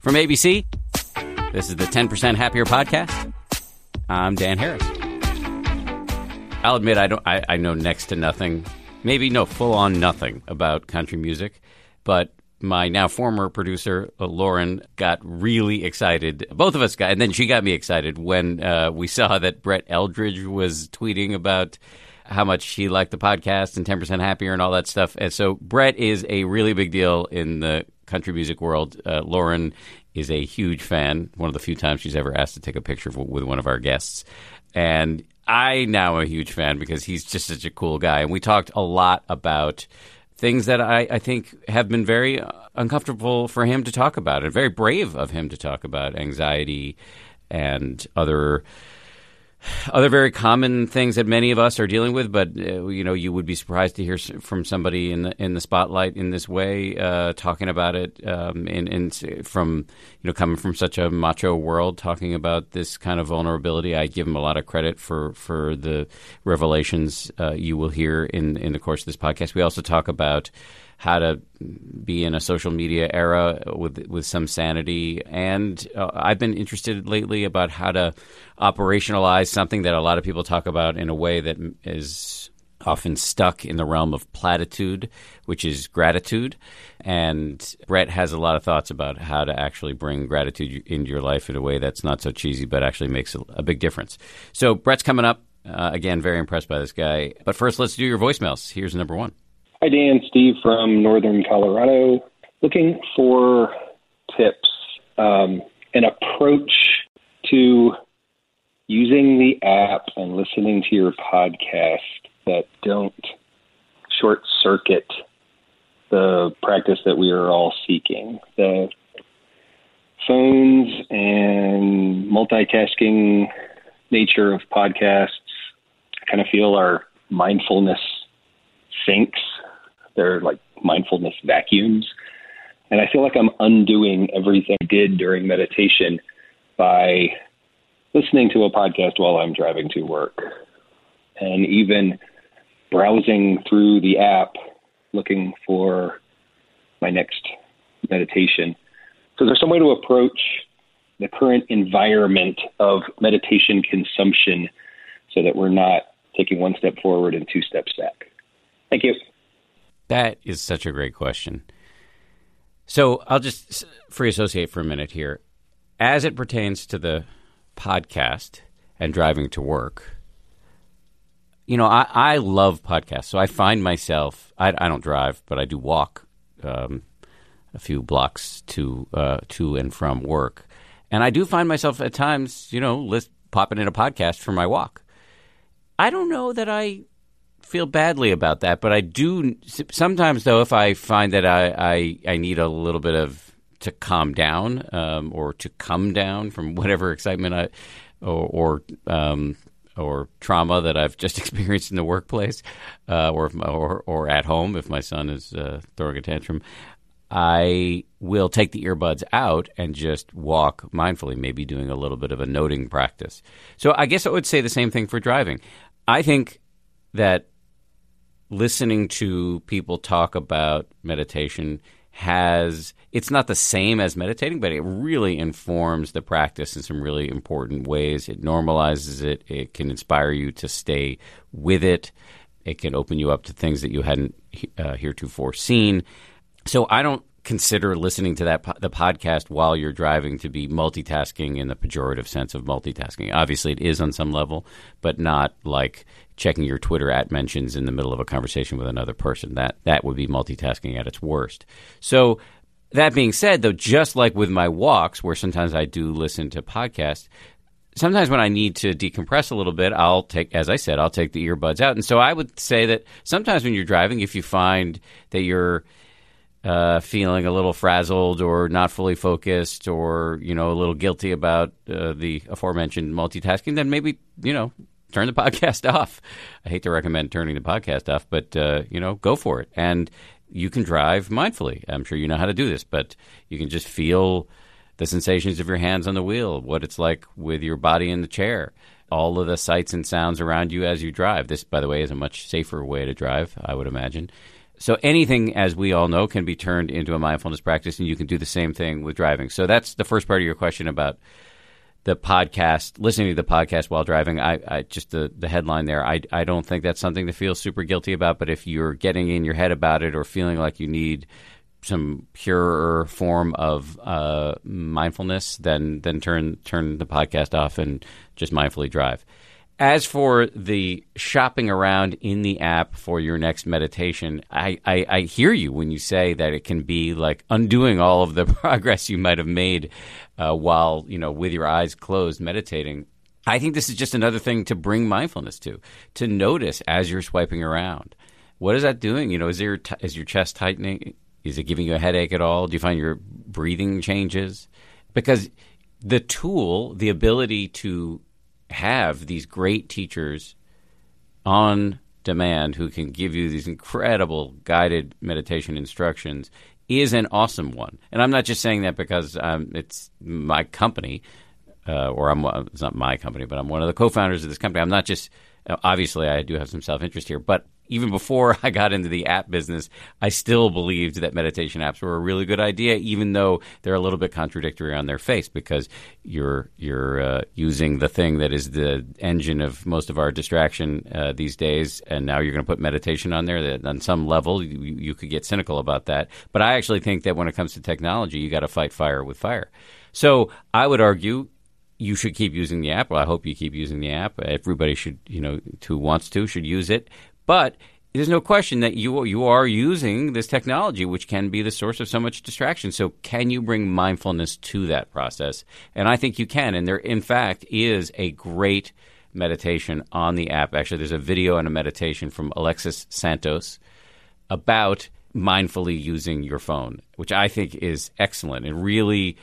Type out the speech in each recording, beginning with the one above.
From ABC, this is the 10% Happier Podcast. I'm Dan Harris. I'll admit I know next to nothing, maybe no, full-on nothing about country music, but my now former producer, Lauren, got really excited. Both of us got, and then she got me excited when we saw that Brett Eldridge was tweeting about how much he liked the podcast and 10% Happier and all that stuff. And so Brett is a really big deal in the country music world. Lauren is a huge fan, one of the few times she's ever asked to take a picture with one of our guests. And I now am a huge fan because he's just such a cool guy. And we talked a lot about things that I think have been very uncomfortable for him to talk about and very brave of him to talk about, anxiety and other very common things that many of us are dealing with, but you would be surprised to hear from somebody in the spotlight in this way, talking about it, and from coming from such a macho world, talking about this kind of vulnerability. I give him a lot of credit for the revelations you will hear in the course of this podcast. We also talk about how to be in a social media era with some sanity. And I've been interested lately about how to operationalize something that a lot of people talk about in a way that is often stuck in the realm of platitude, which is gratitude. And Brett has a lot of thoughts about how to actually bring gratitude into your life in a way that's not so cheesy, but actually makes a big difference. So Brett's coming up. Again, very impressed by this guy. But first, let's do your voicemails. Here's number one. Hi, Dan. Steve from Northern Colorado. Looking for tips, an approach to using the app and listening to your podcast that don't short-circuit the practice that we are all seeking. The phones and multitasking nature of podcasts, I kind of feel our mindfulness sinks. They're like mindfulness vacuums. And I feel like I'm undoing everything I did during meditation by listening to a podcast while I'm driving to work and even browsing through the app looking for my next meditation. So there's some way to approach the current environment of meditation consumption so that we're not taking one step forward and two steps back. Thank you. That is such a great question. So I'll just free associate for a minute here. As it pertains to the podcast and driving to work, I love podcasts. So I find myself, I don't drive, but I do walk a few blocks to and from work. And I do find myself at times, popping in a podcast for my walk. I don't know that I feel badly about that, but I do sometimes, though, if I find that I need a little bit to calm down or to come down from whatever excitement or trauma that I've just experienced in the workplace or at home if my son is throwing a tantrum, I will take the earbuds out and just walk mindfully, maybe doing a little bit of a noting practice. So I guess I would say the same thing for driving. I think that listening to people talk about meditation it's not the same as meditating, but it really informs the practice in some really important ways. It normalizes it. It can inspire you to stay with it. It can open you up to things that you hadn't heretofore seen. So I don't consider listening to the podcast while you're driving to be multitasking in the pejorative sense of multitasking. Obviously, it is on some level, but not like checking your Twitter @mentions in the middle of a conversation with another person. That would be multitasking at its worst. So that being said, though, just like with my walks, where sometimes I do listen to podcasts, sometimes when I need to decompress a little bit, I'll take the earbuds out. And so I would say that sometimes when you're driving, if you find that you're feeling a little frazzled or not fully focused or, a little guilty about the aforementioned multitasking, then maybe, turn the podcast off. I hate to recommend turning the podcast off, but, go for it. And you can drive mindfully. I'm sure you know how to do this, but you can just feel the sensations of your hands on the wheel, what it's like with your body in the chair, all of the sights and sounds around you as you drive. This, by the way, is a much safer way to drive, I would imagine. So anything, as we all know, can be turned into a mindfulness practice, and you can do the same thing with driving. So that's the first part of your question about the podcast, listening to the podcast while driving. I just the headline there, I don't think that's something to feel super guilty about, but if you're getting in your head about it or feeling like you need some purer form of mindfulness, then turn the podcast off and just mindfully drive. As for the shopping around in the app for your next meditation, I hear you when you say that it can be like undoing all of the progress you might have made while, with your eyes closed meditating. I think this is just another thing to bring mindfulness to notice as you're swiping around. What is that doing? Is your chest tightening? Is it giving you a headache at all? Do you find your breathing changes? Because the tool, the ability to have these great teachers on demand who can give you these incredible guided meditation instructions is an awesome one. And I'm not just saying that because it's my company, it's not my company, but I'm one of the co-founders of this company. I'm not just obviously I do have some self-interest here, but even before I got into the app business, I still believed that meditation apps were a really good idea, even though they're a little bit contradictory on their face because you're using the thing that is the engine of most of our distraction these days, and now you're going to put meditation on there. That on some level, you could get cynical about that. But I actually think that when it comes to technology, you got to fight fire with fire. So I would argue you should keep using the app. Well, I hope you keep using the app. Everybody should, who wants to, should use it. But there's no question that you are using this technology, which can be the source of so much distraction. So can you bring mindfulness to that process? And I think you can. And there, in fact, is a great meditation on the app. Actually, there's a video and a meditation from Alexis Santos about mindfully using your phone, which I think is excellent. And really,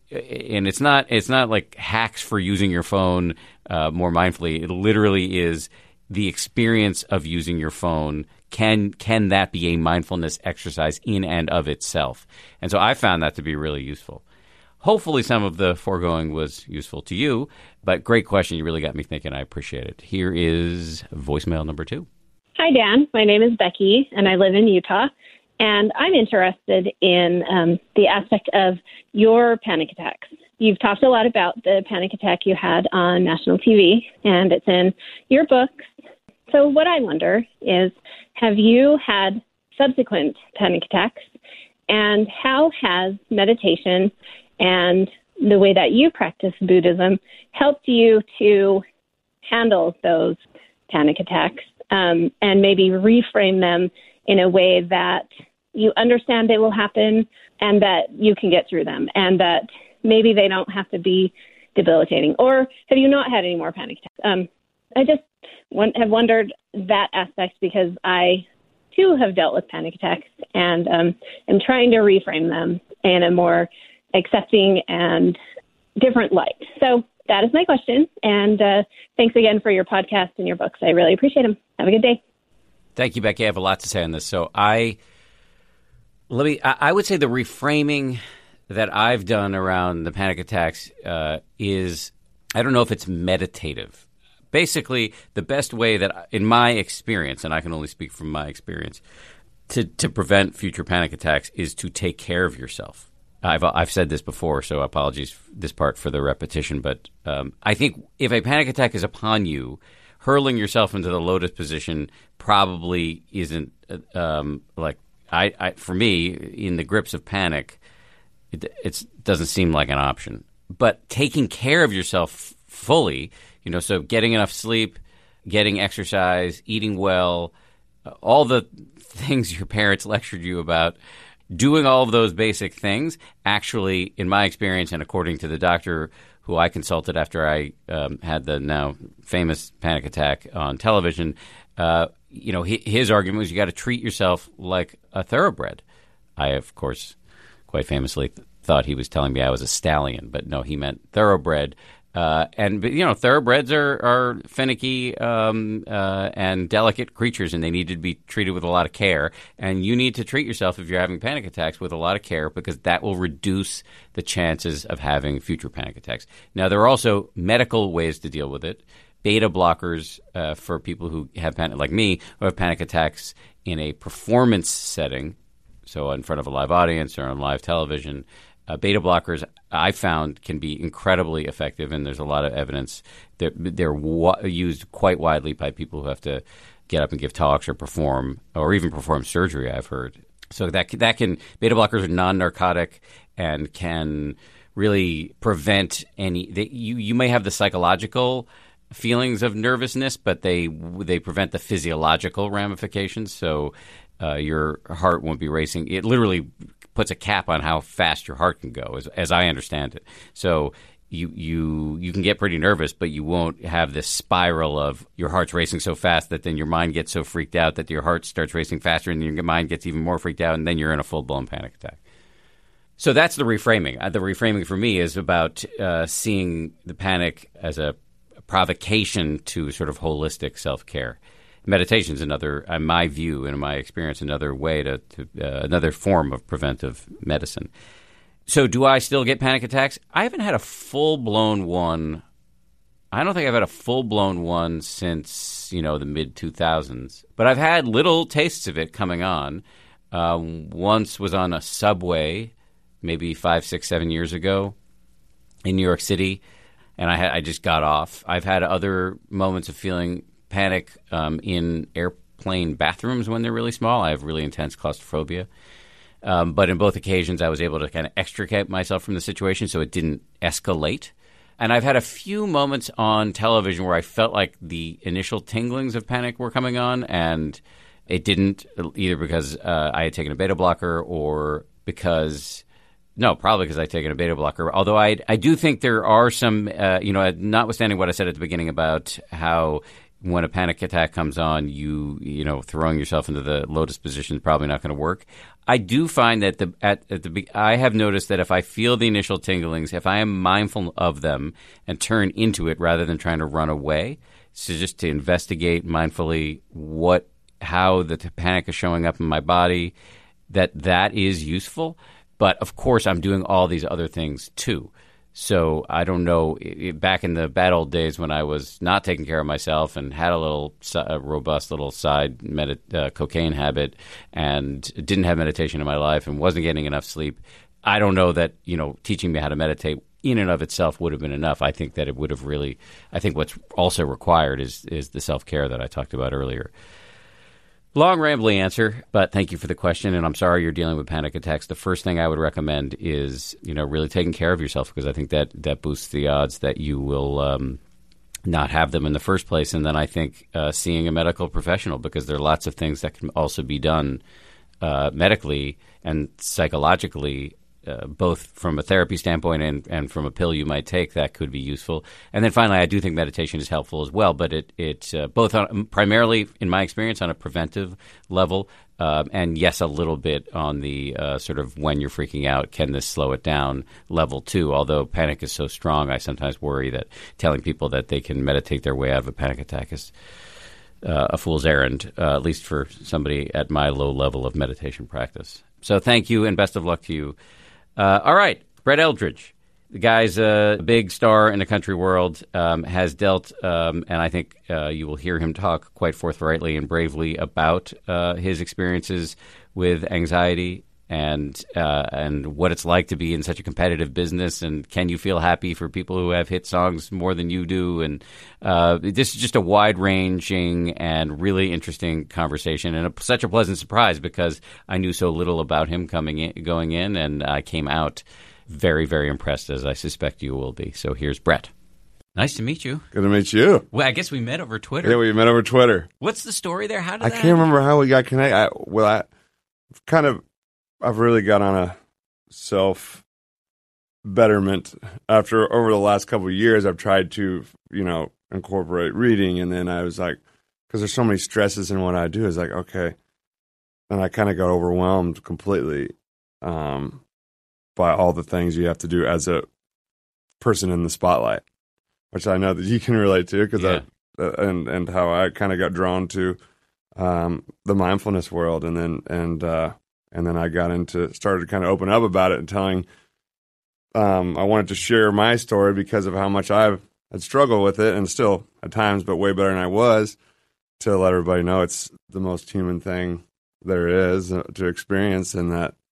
and it's not like hacks for using your phone more mindfully. It literally is the experience of using your phone. Can that be a mindfulness exercise in and of itself? And so I found that to be really useful. Hopefully some of the foregoing was useful to you, but great question. You really got me thinking. I appreciate it. Here is voicemail number 2. Hi, Dan. My name is Becky, and I live in Utah. And I'm interested in the aspect of your panic attacks. You've talked a lot about the panic attack you had on national TV, and it's in your books. So what I wonder is, have you had subsequent panic attacks, and how has meditation and the way that you practice Buddhism helped you to handle those panic attacks and maybe reframe them in a way that you understand they will happen and that you can get through them and that maybe they don't have to be debilitating? Or have you not had any more panic attacks? I just have wondered that aspect because I, too, have dealt with panic attacks and am trying to reframe them in a more accepting and different light. So that is my question. And thanks again for your podcast and your books. I really appreciate them. Have a good day. Thank you, Becky. I have a lot to say on this. So I would say the reframing that I've done around the panic attacks is, I don't know if it's meditative. Basically, the best way that, in my experience, and I can only speak from my experience, to prevent future panic attacks is to take care of yourself. I've said this before, so apologies this part for the repetition, but I think if a panic attack is upon you, hurling yourself into the lotus position probably isn't for me, in the grips of panic, it doesn't seem like an option. But taking care of yourself fully, so getting enough sleep, getting exercise, eating well, all the things your parents lectured you about, doing all of those basic things, actually, in my experience and according to the doctor who I consulted after I had the now famous panic attack on television, his argument was you got to treat yourself like a thoroughbred. I, of course, quite famously thought he was telling me I was a stallion, but no, he meant thoroughbred. Thoroughbreds are finicky and delicate creatures, and they need to be treated with a lot of care. And you need to treat yourself if you're having panic attacks with a lot of care, because that will reduce the chances of having future panic attacks. Now, there are also medical ways to deal with it. beta blockers for people who have like me, who have panic attacks in a performance setting, so in front of a live audience or on live television. Beta blockers, I found, can be incredibly effective, and there's a lot of evidence that they're used quite widely by people who have to get up and give talks or perform, or even perform surgery, I've heard. So that can beta blockers are non-narcotic and can really prevent any. You may have the psychological feelings of nervousness, but they prevent the physiological ramifications. So your heart won't be racing. It literally puts a cap on how fast your heart can go, as I understand it. So you can get pretty nervous, but you won't have this spiral of your heart's racing so fast that then your mind gets so freaked out that your heart starts racing faster and your mind gets even more freaked out, and then you're in a full-blown panic attack. So that's the reframing. The reframing for me is about seeing the panic as a provocation to sort of holistic self-care. Meditation is another, in my view and in my experience, another way to another form of preventive medicine. So do I still get panic attacks? I haven't had a full-blown one. I don't think I've had a full-blown one since, the mid-2000s. But I've had little tastes of it coming on. Once was on a subway maybe 5, 6, 7 years ago in New York City, and I just got off. I've had other moments of feeling panic in airplane bathrooms when they're really small. I have really intense claustrophobia. But in both occasions, I was able to kind of extricate myself from the situation so it didn't escalate. And I've had a few moments on television where I felt like the initial tinglings of panic were coming on, and it didn't, either because I had taken a beta blocker or probably because I'd taken a beta blocker. Although I do think there are some, notwithstanding what I said at the beginning about how when a panic attack comes on, throwing yourself into the lotus position is probably not going to work. I do find that I have noticed that if I feel the initial tinglings, if I am mindful of them and turn into it rather than trying to run away, so just to investigate mindfully how the panic is showing up in my body, that is useful. But of course, I'm doing all these other things too. So I don't know, back in the bad old days when I was not taking care of myself and had a robust little side cocaine habit and didn't have meditation in my life and wasn't getting enough sleep, I don't know that, teaching me how to meditate in and of itself would have been enough. I think that it would have really – I think what's also required is the self-care that I talked about earlier. Long, rambly answer, but thank you for the question, and I'm sorry you're dealing with panic attacks. The first thing I would recommend is, really taking care of yourself, because I think that boosts the odds that you will not have them in the first place. And then I think seeing a medical professional, because there are lots of things that can also be done medically and psychologically, both from a therapy standpoint and from a pill you might take, that could be useful. And then finally, I do think meditation is helpful as well, but it both primarily, in my experience, on a preventive level, and yes, a little bit on the sort of when you're freaking out, can this slow it down level too. Although panic is so strong, I sometimes worry that telling people that they can meditate their way out of a panic attack is a fool's errand, at least for somebody at my low level of meditation practice. So thank you, and best of luck to you. All right, Brett Eldredge, the guy's a big star in the country world, has dealt, and I think you will hear him talk quite forthrightly and bravely about his experiences with anxiety and what it's like to be in such a competitive business, and can you feel happy for people who have hit songs more than you do? And this is just a wide-ranging and really interesting conversation, and such a pleasant surprise because I knew so little about him going in, and I came out very, very impressed, as I suspect you will be. So here's Brett. Nice to meet you. Good to meet you. Well, I guess we met over Twitter. Yeah, we met over Twitter. What's the story there? How did I can't remember how we got connected. I've really got on a self-betterment over the last couple of years. I've tried to, incorporate reading, and then I was like, because there's so many stresses in what I do, it's like, okay. And I kind of got overwhelmed completely by all the things you have to do as a person in the spotlight, which I know that you can relate to, because and how I kind of got drawn to the mindfulness world, and then I started to kind of open up about it and telling, I wanted to share my story because of how much I had struggled with it and still at times, but way better than I was, to let everybody know it's the most human thing there is to experience, and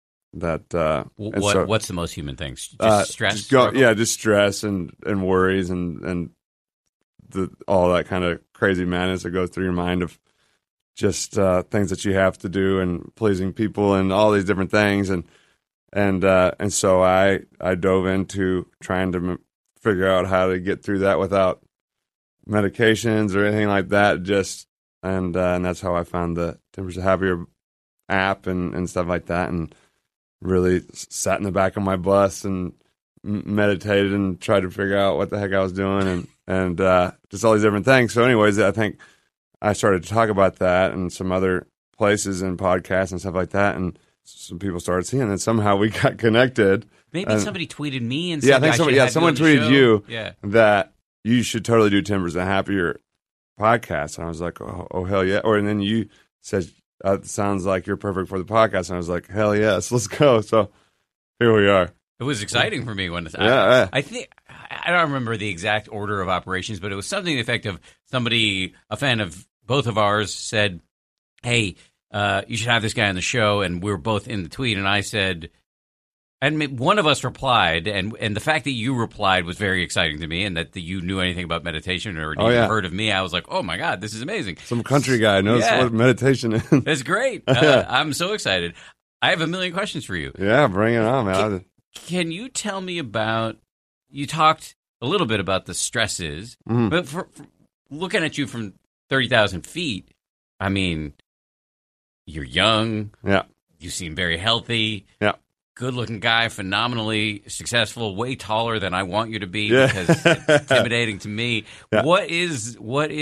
what's the most human thing? Just stress? Just stress and worries and all that kind of crazy madness that goes through your mind of just things that you have to do and pleasing people and all these different things, and so I dove into trying to figure out how to get through that without medications or anything like that. And that's how I found the 10% Happier app and stuff like that, and really sat in the back of my bus and meditated and tried to figure out what the heck I was doing and just all these different things. So anyways, I think I started to talk about that and some other places and podcasts and stuff like that, and some people started seeing it. Somehow we got connected. Maybe somebody tweeted me and said, I think someone tweeted you that you should totally do 10% Happier podcast. And I was like, oh hell yeah. And then you said, it sounds like you're perfect for the podcast. And I was like, hell yes, let's go. So here we are. It was exciting for me when I think I don't remember the exact order of operations, but it was something to the effect of somebody, a fan of both of ours, said, hey, you should have this guy on the show. And we were both in the tweet. And I said, and one of us replied, and the fact that you replied was very exciting to me, and that you knew anything about meditation or even heard of me, I was like, oh my God, this is amazing. Some country guy knows what meditation is. That's great. I'm so excited. I have a million questions for you. Yeah, bring it on, man. Can you tell me about, you talked a little bit about the stresses, but for looking at you from 30,000 feet, I mean, you're young. Yeah. You seem very healthy. Yeah. Good-looking guy, phenomenally successful, way taller than I want you to be because it's intimidating to me. Yeah. What is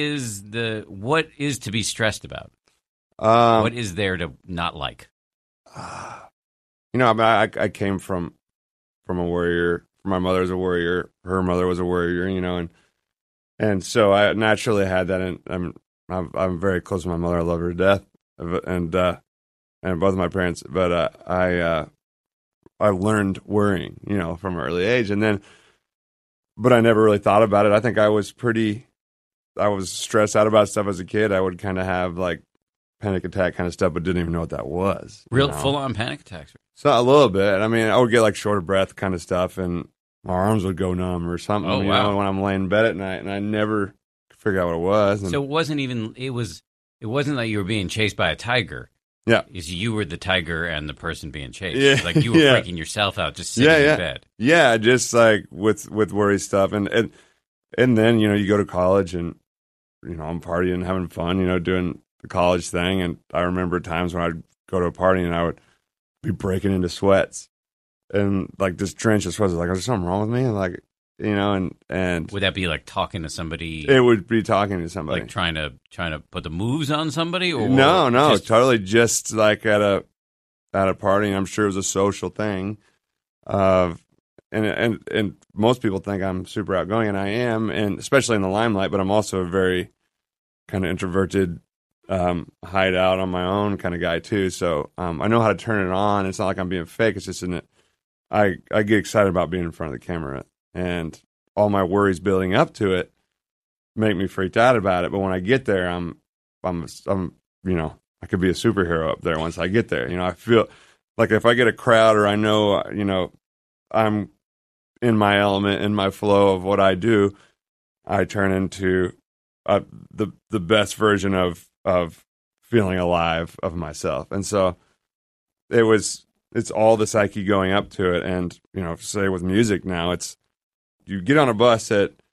to be stressed about? What is there to not like? I came from a warrior. My mother was a warrior. Her mother was a warrior. And so I naturally had that. And I'm very close to my mother. I love her to death, and both of my parents. But I learned worrying, from an early age, but I never really thought about it. I think I was stressed out about stuff as a kid. I would kind of have like panic attack kind of stuff, but didn't even know what that was. Real full on panic attacks. So a little bit. I mean, I would get like short of breath kind of stuff, and my arms would go numb or something. Oh, wow. When I'm laying in bed at night, and I never could figure out what it was. So it wasn't like you were being chased by a tiger. Yeah. You were the tiger and the person being chased. Yeah. Like you were freaking yourself out just sitting in bed. Yeah, just like with worry stuff. And then, you go to college and, I'm partying, having fun, doing the college thing. And I remember times when I'd go to a party and I would be breaking into sweats and like just drenched in sweats. Like, is there something wrong with me? Like, and would that be like talking to somebody? It would be talking to somebody, like trying to put the moves on somebody, or no, totally just like at a party. I'm sure it was a social thing, and most people think I'm super outgoing, and I am, and especially in the limelight. But I'm also a very kind of introverted, hide out on my own kind of guy too. So I know how to turn it on. It's not like I'm being fake. It's just I get excited about being in front of the camera. And all my worries building up to it make me freaked out about it. But when I get there, I'm I could be a superhero up there once I get there. I feel like if I get a crowd or I know, I'm in my element, in my flow of what I do, I turn into the best version of feeling alive of myself. And so it's all the psyche going up to it. And, say with music now, you get on a bus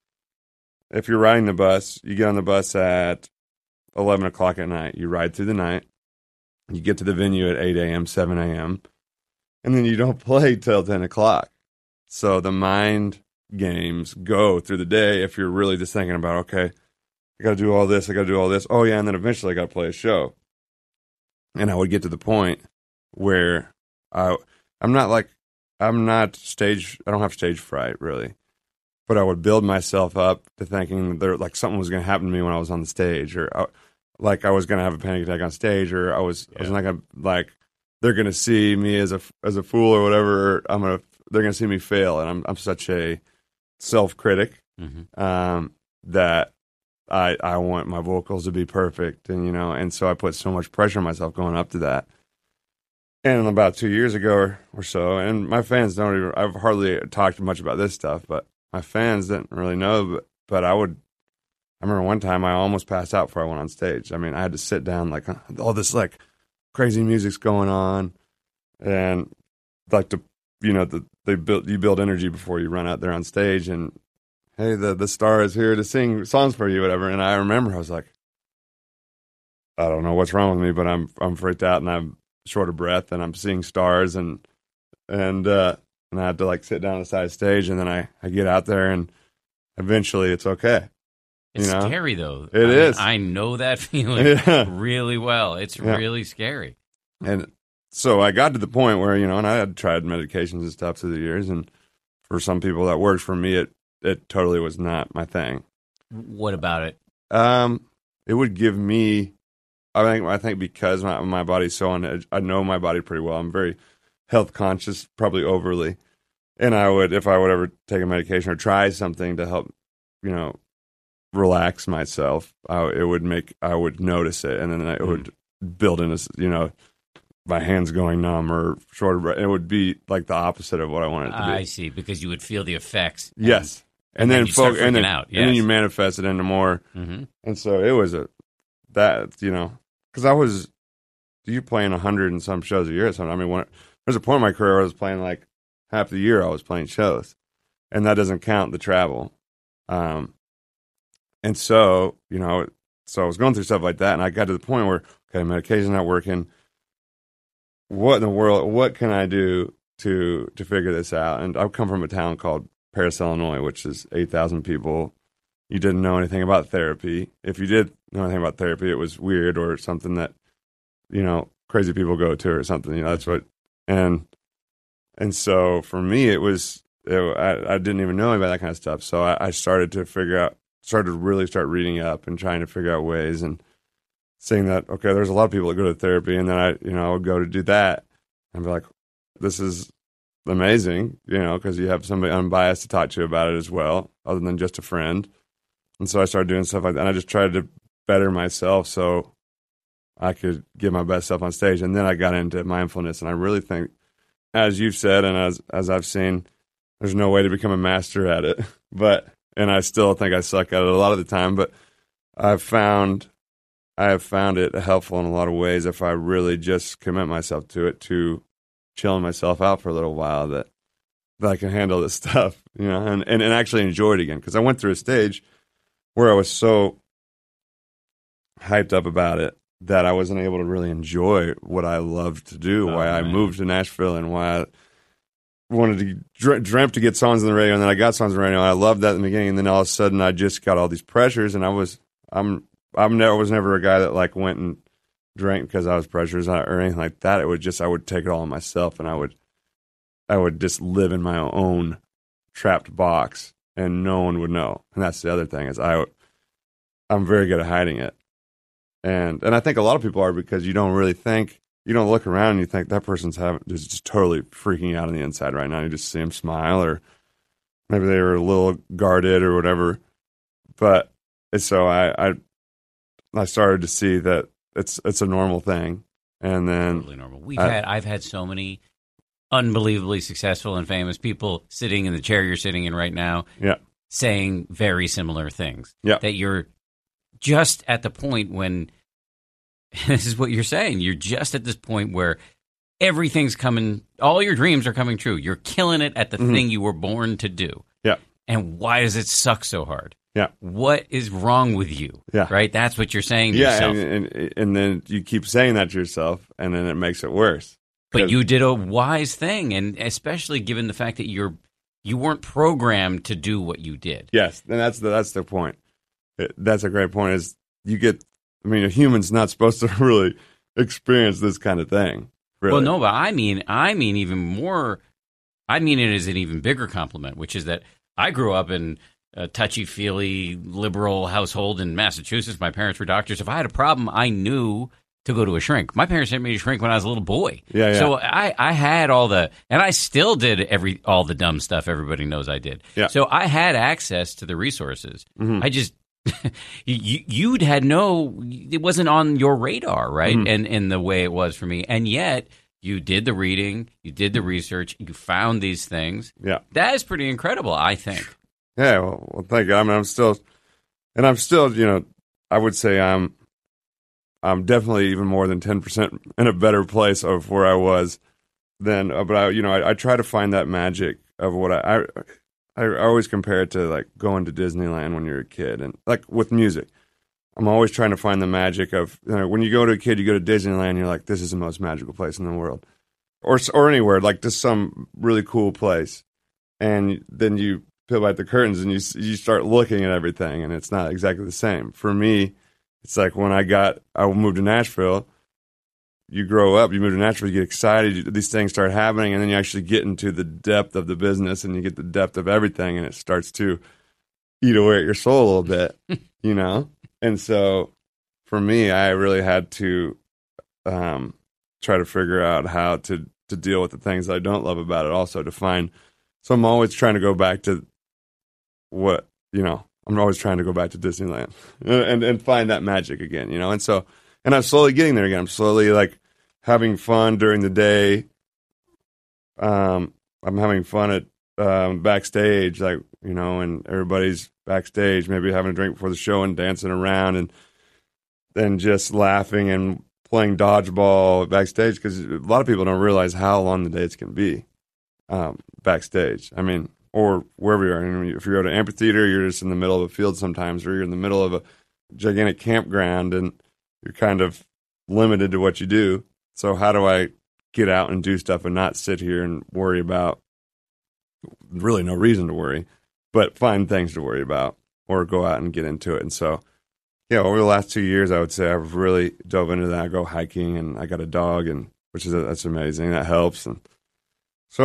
if you're riding the bus, you get on the bus at 11 o'clock at night. You ride through the night. You get to the venue at 8 a.m., 7 a.m., and then you don't play till 10 o'clock. So the mind games go through the day if you're really just thinking about, okay, I got to do all this, I got to do all this. Oh, yeah, and then eventually I got to play a show. And I would get to the point where I don't have stage fright, really. But I would build myself up to thinking like something was going to happen to me when I was on the stage, or like I was going to have a panic attack on stage, or I was not going to, like, they're going to see me as a fool or whatever. Or they're going to see me fail, and I'm such a self critic that I want my vocals to be perfect, and and so I put so much pressure on myself going up to that. And about 2 years ago or so, and my fans don't even, I've hardly talked much about this stuff, but my fans didn't really know, but I remember one time I almost passed out before I went on stage. I mean, I had to sit down, like, all this, like, crazy music's going on, and, like, you build energy before you run out there on stage, and, hey, the star is here to sing songs for you, whatever. And I remember I was like, I don't know what's wrong with me, but I'm freaked out, and I'm short of breath, and I'm seeing stars, and I had to, like, sit down on the side of the stage, and then I get out there, and eventually it's okay. It's scary, though. It is. I know that feeling really well. It's really scary. And so I got to the point where, and I had tried medications and stuff through the years, and for some people that worked. For me, it totally was not my thing. What about it? It would give me, I think because my body's so on edge, I know my body pretty well. I'm very health conscious, probably overly. And if I would ever take a medication or try something to help, relax myself, I would notice it, and then it would build in my hands going numb or short of breath. It would be like the opposite of what I wanted it to be. I see, because you would feel the effects. Yes. And then you start freaking out. Yes. And then you manifest it into more. Mm-hmm. And so it was because I was, you playing 100 and some shows a year or something. I mean, there's a point in my career where I was playing like half the year I was playing shows, and that doesn't count the travel. And so, so I was going through stuff like that, and I got to the point where, okay, medication's not working. What in the world, what can I do to figure this out? And I've come from a town called Paris, Illinois, which is 8,000 people. You didn't know anything about therapy. If you did know anything about therapy, it was weird or something that, crazy people go to or something. That's what, and so for me, I didn't even know about that kind of stuff. So I started to really start reading up and trying to figure out ways and seeing that, okay, there's a lot of people that go to therapy, and then I would go to do that and be like, this is amazing, because you have somebody unbiased to talk to you about it as well, other than just a friend. And so I started doing stuff like that, and I just tried to better myself so I could give my best stuff on stage. And then I got into mindfulness, and I really think, as you've said, and as I've seen, there's no way to become a master at it, and I still think I suck at it a lot of the time, but I have found it helpful in a lot of ways if I really just commit myself to it, to chilling myself out for a little while, that I can handle this stuff, and actually enjoy it again. Because I went through a stage where I was so hyped up about it that I wasn't able to really enjoy what I loved to do, why I moved to Nashville, and why I wanted to dreamt to get songs on the radio, and then I got songs on the radio, and I loved that in the beginning, and then all of a sudden I just got all these pressures, and I was never a guy that like went and drank because I was pressured or anything like that. It would just, I would take it all on myself, and I would just live in my own trapped box, and no one would know. And that's the other thing, is I'm very good at hiding it. And I think a lot of people are, because you don't really think, you don't look around and you think that person's just totally freaking out on the inside right now. You just see them smile, or maybe they were a little guarded or whatever. But so I started to see that it's a normal thing. And then totally normal. I've had so many unbelievably successful and famous people sitting in the chair you're sitting in right now, saying very similar things. Yeah. That you're just at the point when, this is what you're saying, you're just at this point where everything's coming, all your dreams are coming true. You're killing it at the thing you were born to do. Yeah. And why does it suck so hard? Yeah. What is wrong with you? Yeah. Right? That's what you're saying to yourself. And then you keep saying that to yourself, and then it makes it worse. But you did a wise thing, and especially given the fact that you weren't programmed to do what you did. Yes, and that's the point. That's a great point, is a human's not supposed to really experience this kind of thing. Really. Well, no, but I mean even more, I mean it as an even bigger compliment, which is that I grew up in a touchy-feely liberal household in Massachusetts. My parents were doctors. If I had a problem, I knew to go to a shrink. My parents sent me to shrink when I was a little boy. Yeah. So I had and I still did all the dumb stuff everybody knows I did. Yeah. So I had access to the resources. Mm-hmm. I just You'd had it wasn't on your radar, right? Mhm. And in the way it was for me. And yet you did the reading, you did the research, you found these things. Yeah. That is pretty incredible, I think. Yeah, well, thank you. I mean, I'm still, I would say I'm definitely even more than 10% in a better place of where I was then. But I try to find that magic of what I always compare it to like going to Disneyland when you're a kid, and like with music, I'm always trying to find the magic of when you go to a kid, you go to Disneyland, you're like, this is the most magical place in the world, or anywhere, like just some really cool place, and then you peel back the curtains and you start looking at everything, and it's not exactly the same. For me, it's like when I moved to Nashville. You grow up, you move to Nashville, you get excited, these things start happening, and then you actually get into the depth of the business, and you get the depth of everything, and it starts to eat away at your soul a little bit, And so, for me, I really had to try to figure out how to deal with the things that I don't love about it, also to find. So I'm always trying to go back to I'm always trying to go back to Disneyland and find that magic again, And so, and I'm slowly getting there again. I'm slowly like having fun during the day. I'm having fun at backstage, like, and everybody's backstage, maybe having a drink before the show and dancing around and then just laughing and playing dodgeball backstage, because a lot of people don't realize how long the dates can be backstage. I mean, or wherever you are. I mean, if you go to amphitheater, you're just in the middle of a field sometimes, or you're in the middle of a gigantic campground and you're kind of limited to what you do. So how do I get out and do stuff and not sit here and worry about really no reason to worry, but find things to worry about or go out and get into it. And so, over the last 2 years, I would say I've really dove into that. I go hiking and I got a dog, and that's amazing. That helps. And so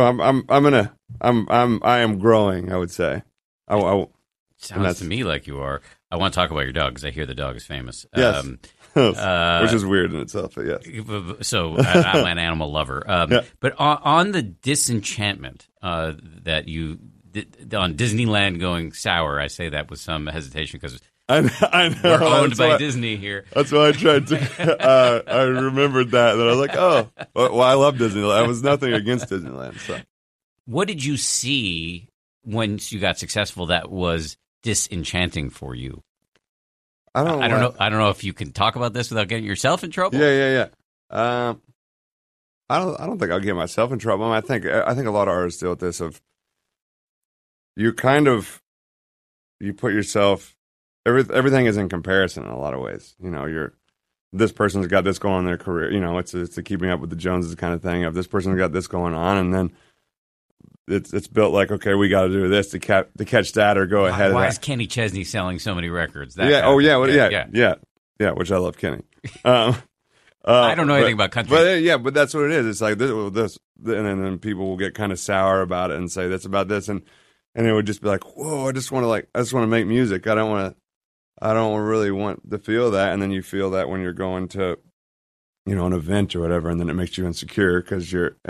I am growing, I would say. Sounds to me like you are. I want to talk about your dog because I hear the dog is famous. Yes. Which is weird in itself, but yes. So I'm an animal lover. But on the disenchantment that you did on Disneyland going sour, I say that with some hesitation because I know. We're owned by Disney here. That's why I tried to. I remembered that I was like, oh, well, I love Disneyland. I was nothing against Disneyland. So, what did you see once you got successful that was disenchanting for you? I don't know. I don't know if you can talk about this without getting yourself in trouble. Yeah. I don't think I'll get myself in trouble. I think a lot of artists deal with this of you put yourself. Everything is in comparison in a lot of ways. This person's got this going on in their career. It's the keeping up with the Joneses kind of thing. Of this person's got this going on, and then it's built like, okay, we got to do this to catch that or go ahead. Why is Kenny Chesney selling so many records? Yeah, which I love Kenny. I don't know anything about country, but that's what it is. It's like this, and then people will get kind of sour about it and say that's about this, and it would just be like, whoa, I just want to make music. I don't really want to feel that, and then you feel that when you're going to, an event or whatever, and then it makes you insecure because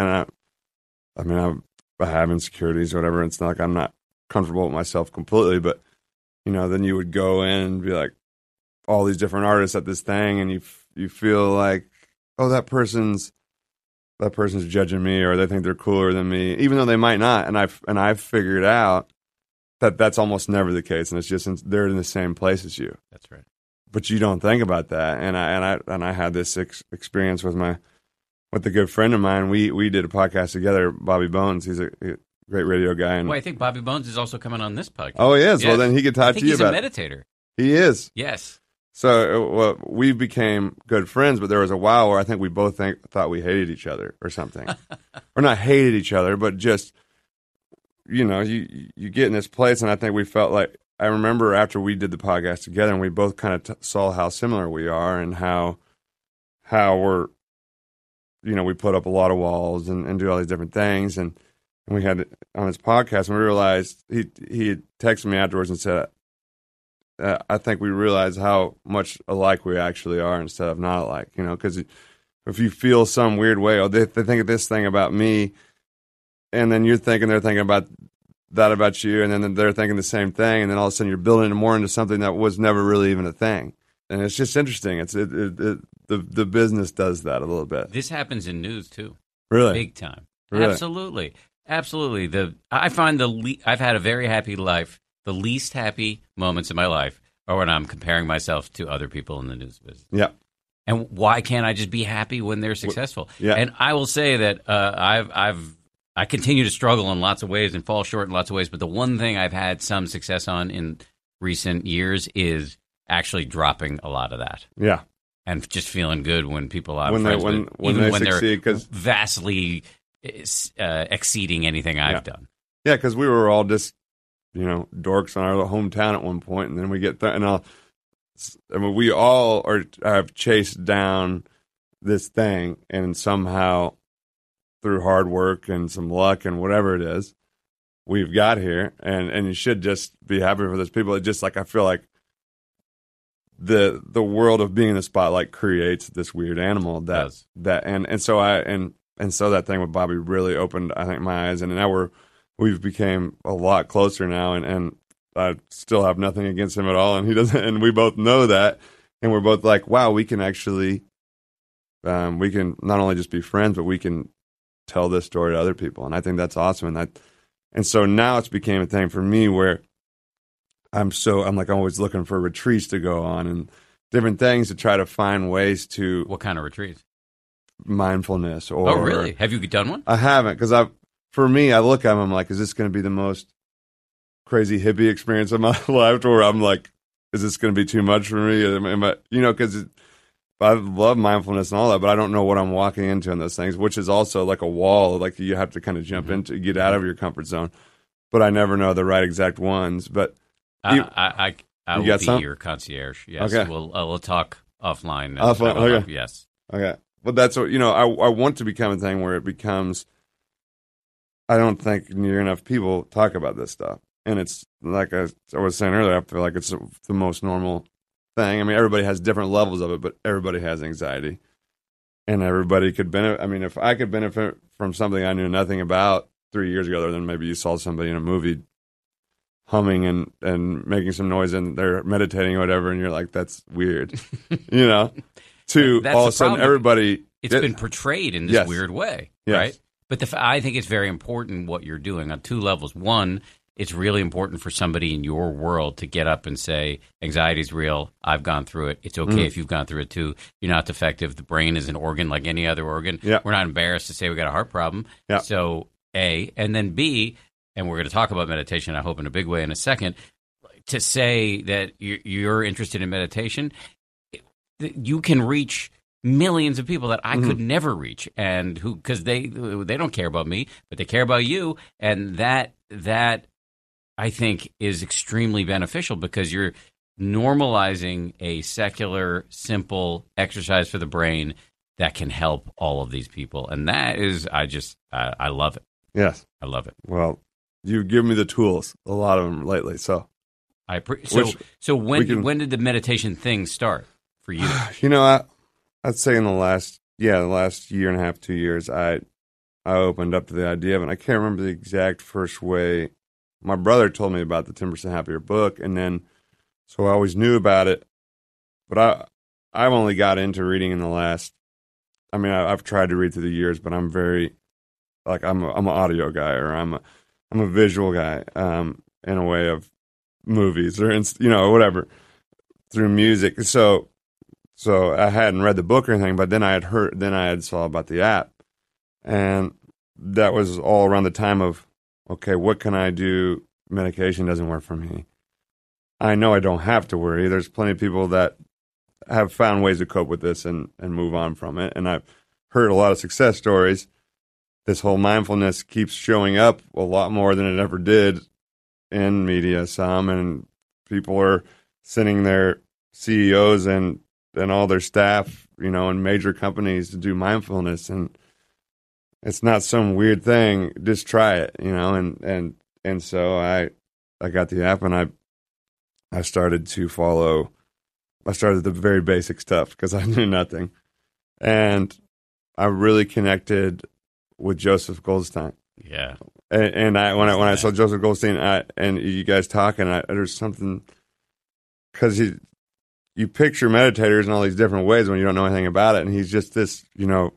I have insecurities or whatever. It's not like I'm not comfortable with myself completely, but then you would go in and be like all these different artists at this thing, and you feel like, oh, that person's judging me, or they think they're cooler than me, even though they might not. And I've figured out that that's almost never the case, and it's just they're in the same place as you. That's right. But you don't think about that. And I had this experience with a good friend of mine. We did a podcast together, Bobby Bones. He's a great radio guy. And I think Bobby Bones is also coming on this podcast. Oh, he is? Yes. Well, then he could talk to you about it. He's a meditator. He is. Yes. So we became good friends, but there was a while where I think we both thought we hated each other or something. Or not hated each other, but just, you get in this place, and I think we felt like, I remember after we did the podcast together, and we both kind of saw how similar we are and how we're, we put up a lot of walls and do all these different things. And we had on his podcast, and we realized he had texted me afterwards and said, I think we realize how much alike we actually are instead of not alike, because if you feel some weird way, they think of this thing about me, and then they're thinking about that about you, and then they're thinking the same thing, and then all of a sudden you're building it more into something that was never really even a thing. And it's just interesting. The business does that a little bit. This happens in news too. Really? Big time. Really? Absolutely. I find I've had a very happy life. The least happy moments in my life are when I'm comparing myself to other people in the news business. Yeah. And why can't I just be happy when they're successful? Yeah. And I will say that I continue to struggle in lots of ways and fall short in lots of ways. But the one thing I've had some success on in recent years is actually dropping a lot of that. Yeah. And just feeling good when people I'm when friends they, with, when even they when succeed, they're vastly exceeding anything I've done. Yeah, because we were all just, dorks in our hometown at one point, and then we get we all have chased down this thing, and somehow through hard work and some luck and whatever it is, we've got here, and you should just be happy for those people. It just I feel like the world of being in the spotlight creates this weird animal so that thing with Bobby really opened, I think, my eyes, and now we've became a lot closer now, and I still have nothing against him at all, and he doesn't, and we both know that, and we're both like, wow, we can actually, we can not only just be friends, but we can tell this story to other people, and I think that's awesome, and so now it's became a thing for me where I'm always looking for retreats to go on and different things to try to find ways to. What kind of retreats? Mindfulness. Oh, really? Have you done one? I haven't, because for me, I look at them, I'm like, is this going to be the most crazy hippie experience of my life? Where I'm like, is this going to be too much for me? Because I love mindfulness and all that, but I don't know what I'm walking into in those things, which is also like a wall, like you have to kind of jump into, get out of your comfort zone. But I never know the right exact ones. But I will be some? your concierge. Yes, okay. We'll talk offline. Okay. Yes. Okay. But that's what I want to become a thing where it becomes. I don't think near enough people talk about this stuff, and it's like I was saying earlier. I feel like it's the most normal thing. I mean, everybody has different levels of it, but everybody has anxiety, and everybody could benefit. I mean, if I could benefit from something I knew nothing about 3 years ago, other than maybe you saw somebody in a movie humming and making some noise and they're meditating or whatever, and you're like, that's weird, to That's all of the a sudden problem. everybody. It's been portrayed in this weird way, right? But I think it's very important what you're doing on two levels. One, it's really important for somebody in your world to get up and say, anxiety is real. I've gone through it. It's okay if you've gone through it too. You're not defective. The brain is an organ like any other organ. Yeah. We're not embarrassed to say we got a heart problem. Yeah. So A, and then B, and we're going to talk about meditation, I hope, in a big way in a second, to say that you're interested in meditation, you can reach millions of people that I could never reach, and because they don't care about me, but they care about you, and that I think is extremely beneficial because you're normalizing a secular, simple exercise for the brain that can help all of these people, and that is, I love it. Yes, I love it. Well, you've given me the tools, a lot of them lately. So, so when did the meditation thing start for you? I'd say in the last year and a half, 2 years, I opened up to the idea of it. I can't remember the exact first way. My brother told me about the 10% Happier book, and then so I always knew about it. But I've only got into reading in the last. I mean, I've tried to read through the years, but I'm very I'm an audio guy, or I'm a visual guy in a way of movies or whatever through music. So I hadn't read the book or anything, but then I had saw about the app, and that was all around the time of, okay, what can I do? Medication doesn't work for me. I know I don't have to worry. There's plenty of people that have found ways to cope with this and move on from it, and I've heard a lot of success stories. This whole mindfulness keeps showing up a lot more than it ever did in media, and people are sending their CEOs and all their staff, in major companies to do mindfulness, and it's not some weird thing. Just try it, and so I got the app, and I started to follow. I started the very basic stuff because I knew nothing, and I really connected with Joseph Goldstein. Yeah, And when I saw Joseph Goldstein and you guys talking, there's something because you picture meditators in all these different ways when you don't know anything about it, and he's just this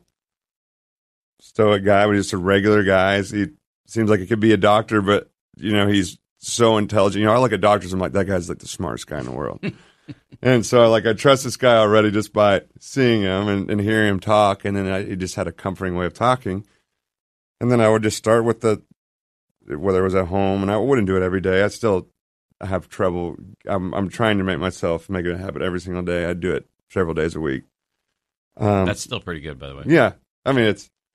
stoic guy, but just a regular guy. He seems like he could be a doctor, but he's so intelligent. I look at doctors, I'm like, that guy's like the smartest guy in the world. And so I trust this guy already just by seeing him and hearing him talk, and then he just had a comforting way of talking. And then I would just start with whether it was at home, and I wouldn't do it every day. I have trouble. I'm trying to make myself make it a habit every single day. I do it several days a week. That's still pretty good, by the way. Yeah. I mean,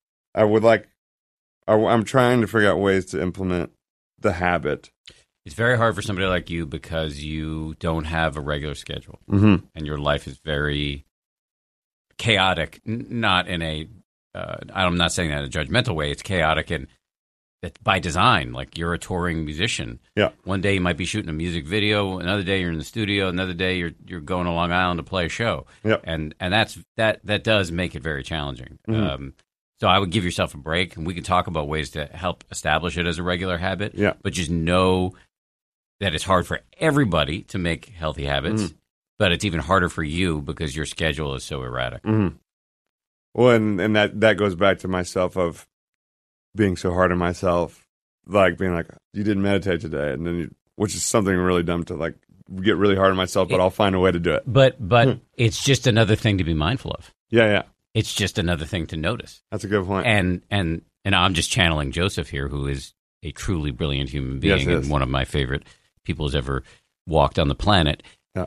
I'm trying to figure out ways to implement the habit. It's very hard for somebody like you because you don't have a regular schedule, and your life is very chaotic. Not in a, I'm not saying that in a judgmental way. It's chaotic and by design. Like you're a touring musician. Yeah. One day you might be shooting a music video. Another day you're in the studio. Another day you're going to Long Island to play a show. Yeah. And that does make it very challenging. So I would give yourself a break, and we can talk about ways to help establish it as a regular habit. Yeah. But just know that it's hard for everybody to make healthy habits, but it's even harder for you because your schedule is so erratic. Well, and that goes back to myself of being so hard on myself, like being like, you didn't meditate today, and then which is something really dumb to like get really hard on myself, but I'll find a way to do it. But it's just another thing to be mindful of. Yeah. It's just another thing to notice. That's a good point. And I'm just channeling Joseph here, who is a truly brilliant human being and one of my favorite people who's ever walked on the planet. Yeah.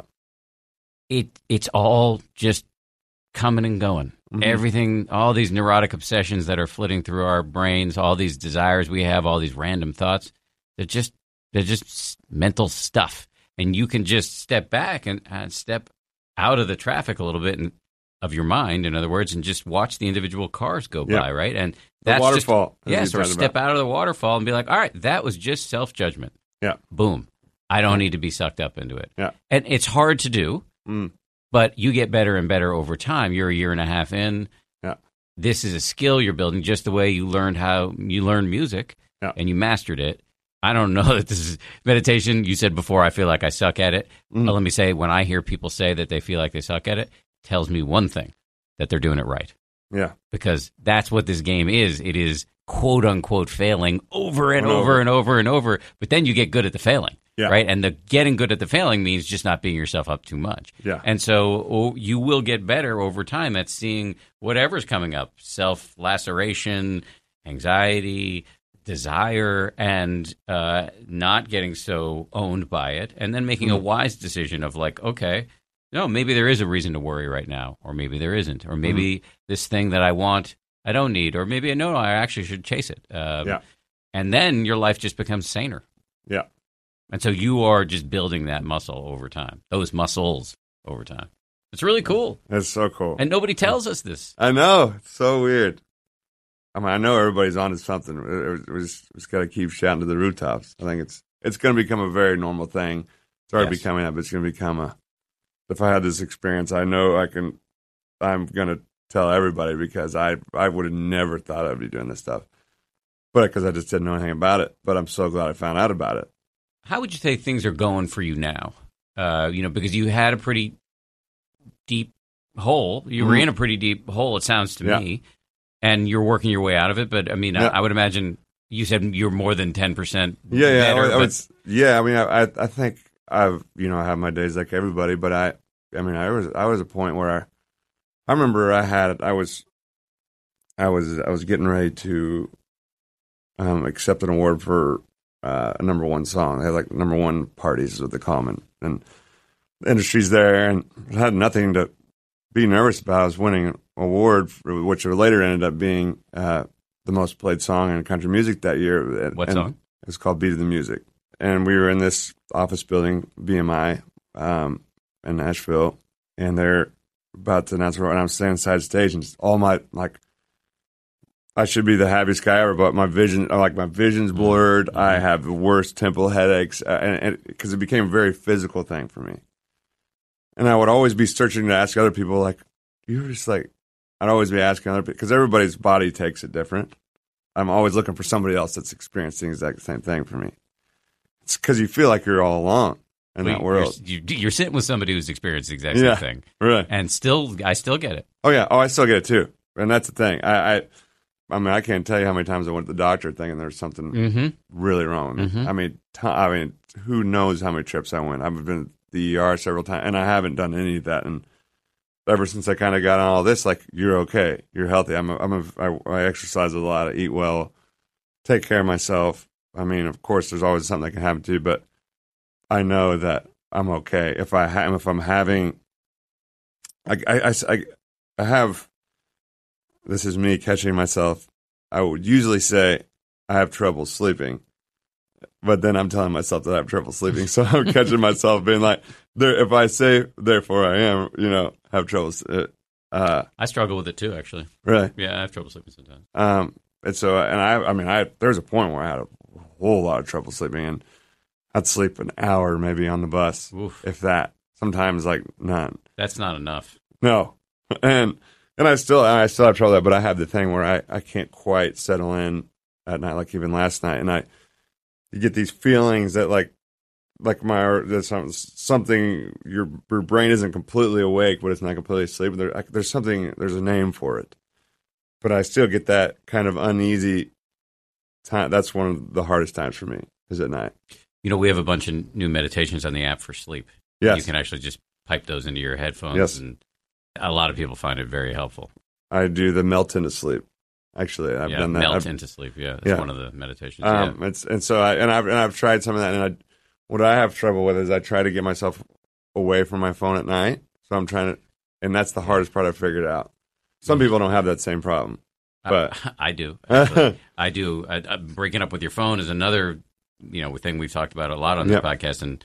It's all just coming and going. Everything, all these neurotic obsessions that are flitting through our brains, all these desires we have, all these random thoughts, they're just mental stuff. And you can just step back and step out of the traffic a little bit of your mind, in other words, and just watch the individual cars go by, right? And that's the waterfall. Or step out of the waterfall and be like, all right, that was just self-judgment. Yeah. Boom. I don't need to be sucked up into it. Yeah. And it's hard to do, but you get better and better over time. You're a year and a half in. Yeah. This is a skill you're building, just the way you learned music and you mastered it. I don't know that this is meditation. You said before, I feel like I suck at it. But let me say, when I hear people say that they feel like they suck at it, tells me one thing, that they're doing it right. Yeah. Because that's what this game is. It is quote unquote failing over and over and over and over. But then you get good at the failing. Yeah. Right. And the getting good at the failing means just not beating yourself up too much. Yeah. And so you will get better over time at seeing whatever's coming up, self-laceration, anxiety, desire, and not getting so owned by it, and then making a wise decision of like, okay, no, maybe there is a reason to worry right now, or maybe there isn't, or maybe this thing that I want, I don't need, or maybe no, I actually should chase it. And then your life just becomes saner. Yeah. And so you are just building that muscle over time, those muscles over time. It's really cool. It's so cool. And nobody tells us this. I know. It's so weird. I mean, I know everybody's onto something. We just got to keep shouting to the rooftops. I think it's going to become a very normal thing. It's already becoming that, but it's going to become if I had this experience, I know I'm going to tell everybody because I would have never thought I'd be doing this stuff. But because I just didn't know anything about it. But I'm so glad I found out about it. How would you say things are going for you now? Because you had a pretty deep hole. You were in a pretty deep hole, it sounds to me. And you're working your way out of it. But, I mean, I would imagine you said you're more than 10% better. I mean, I think I have my days like everybody. But I was at a point where I remember I was getting ready to accept an award for a number one song. They had like number one parties is what they call them. And the industry's there, and I had nothing to be nervous about. I was winning an award, which later ended up being the most played song in country music that year. What song? It's called Beat of the Music. And we were in this office building, BMI, in Nashville, and they're about to announce, and I'm standing side stage, and all my, like, I should be the happiest guy ever, but my vision's blurred. I have the worst temple headaches, and because it became a very physical thing for me. And I would always be searching to ask other people, like, you were just like, I'd always be asking other people, because everybody's body takes it different. I'm always looking for somebody else that's experiencing the exact same thing for me. It's because you feel like you're all alone in that world. You're sitting with somebody who's experienced the exact same thing. Right. And I still get it. Oh, yeah. Oh, I still get it, too. And that's the thing. I mean, I can't tell you how many times I went to the doctor thinking there's something really wrong with me. I mean, who knows how many trips I went. I've been to the ER several times, and I haven't done any of that. And ever since I kind of got on all this, like, you're okay, you're healthy. I exercise a lot, I eat well, take care of myself. I mean, of course, there's always something that can happen to you, but I know that I'm okay. If I'm having, I have. This is me catching myself. I would usually say I have trouble sleeping, but then I'm telling myself that I have trouble sleeping. So I'm catching myself being like, if I say, therefore I am, have trouble. I struggle with it too, actually. Really? Yeah, I have trouble sleeping sometimes. There's a point where I had a whole lot of trouble sleeping, and I'd sleep an hour maybe on the bus, if that. Sometimes like none. That's not enough. No, and I still have trouble with that, but I have the thing where I can't quite settle in at night, like even last night, and you get these feelings that there's something your brain isn't completely awake, but it's not completely asleep. There's a name for it, but I still get that kind of uneasy time. That's one of the hardest times for me, is at night. We have a bunch of new meditations on the app for sleep. Yes. You can actually just pipe those into your headphones. Yes. And a lot of people find it very helpful. I do the melt into sleep. Actually, I've done that. Melt into sleep. Yeah, that's one of the meditations. I've tried some of that, and what I have trouble with is I try to get myself away from my phone at night. So I'm trying to, and that's the hardest part I've figured out. Some people don't have that same problem, but I do. Actually. I do. Breaking up with your phone is another, thing we've talked about a lot on this podcast, and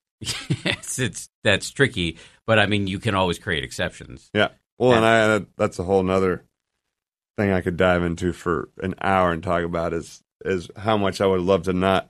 that's tricky. But I mean, you can always create exceptions. Yeah. Well, and that's a whole nother thing I could dive into for an hour and talk about is how much I would love to not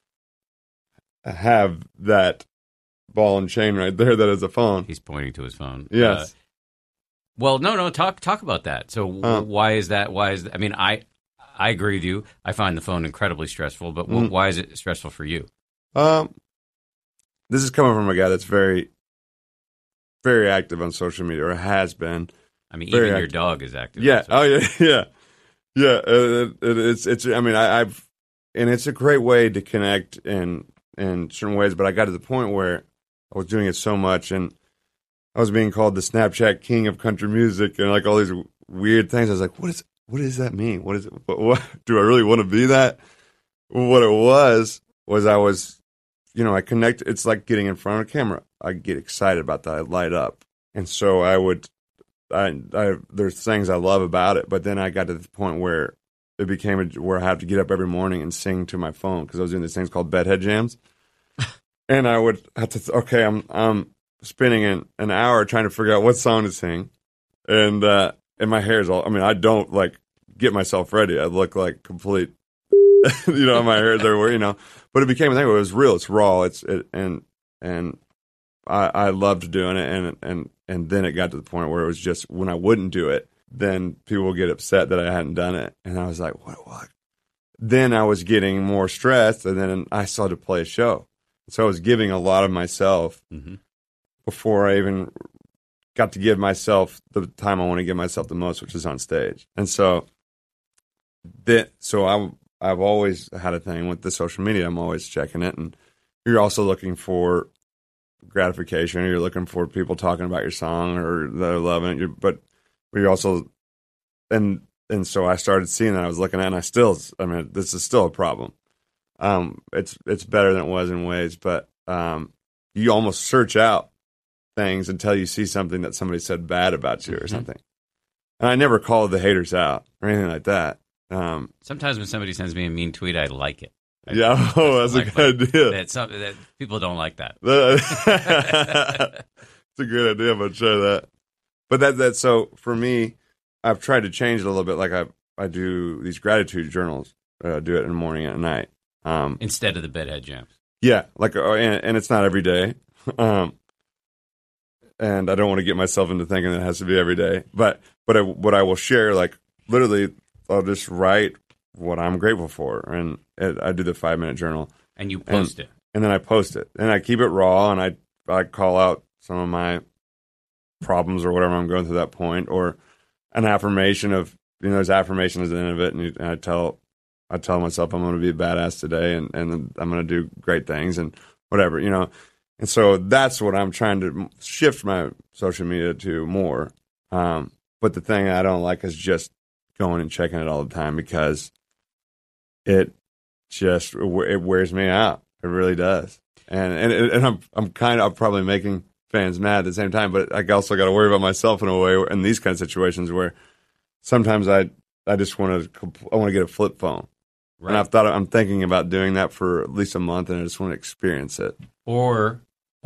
have that ball and chain right there that is a phone. He's pointing to his phone. Yes. Well, no. Talk about that. So why is that? I mean, I agree with you. I find the phone incredibly stressful. But why is it stressful for you? This is coming from a guy that's very, very active on social media, or has been. I mean, even your dog is active. Yeah. Oh, yeah. It's. I mean, and it's a great way to connect in certain ways. But I got to the point where I was doing it so much, and I was being called the Snapchat king of country music, and like all these weird things. I was like, what does that mean? What is it? What do I really want to be that? What it was I was, I connect. It's like getting in front of a camera. I get excited about that. I light up, and so I would. There's things I love about it, but then I got to the point where it became where I have to get up every morning and sing to my phone because I was doing these things called bedhead jams, and I would have to. I'm spending an hour trying to figure out what song to sing, and my hair is all. I mean, I don't like get myself ready. I look like complete, my hair is everywhere, But it became a thing where it was real. It's raw. And I loved doing it, and then it got to the point where it was just when I wouldn't do it, then people would get upset that I hadn't done it, and I was like, what? Then I was getting more stressed, and then I started to play a show, so I was giving a lot of myself before I even got to give myself the time I want to give myself the most, which is on stage, and so I've always had a thing with the social media. I'm always checking it, and you're also looking for gratification, or you're looking for people talking about your song or they're loving it. But you're also, and so I started seeing that. I was looking at it, and this is still a problem. It's better than it was in ways, but you almost search out things until you see something that somebody said bad about you or something. And I never called the haters out or anything like that. Sometimes when somebody sends me a mean tweet, I like it. That's a good idea. That people don't like that. It's a good idea. I'm gonna try that. But that's so for me. I've tried to change it a little bit. Like I do these gratitude journals. Do it in the morning and at night instead of the bedhead jams. Yeah, and it's not every day. And I don't want to get myself into thinking that it has to be every day. But what I will share, like literally, I'll just write what I'm grateful for. And I do the 5-minute journal. And you post it. And then I post it. And I keep it raw, and I call out some of my problems or whatever I'm going through that point, or an affirmation of, there's affirmations at the end of it, and I tell myself I'm going to be a badass today, and I'm going to do great things and whatever, And so that's what I'm trying to shift my social media to more. But the thing I don't like is just going and checking it all the time, because it wears me out. It really does. And I'm probably making fans mad at the same time, but I also got to worry about myself in a way in these kind of situations where sometimes I just want to get a flip phone. Right. And I'm thinking about doing that for at least a month, and I just want to experience it. Or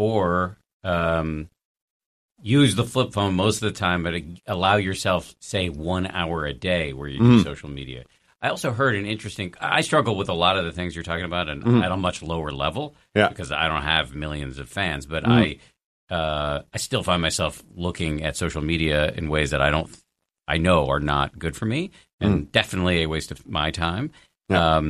use the flip phone most of the time, but allow yourself, say, 1 hour a day where you do social media. I also heard I struggle with a lot of the things you're talking about at a much lower level, because I don't have millions of fans, but I still find myself looking at social media in ways that I know are not good for me, and definitely a waste of my time. Yeah.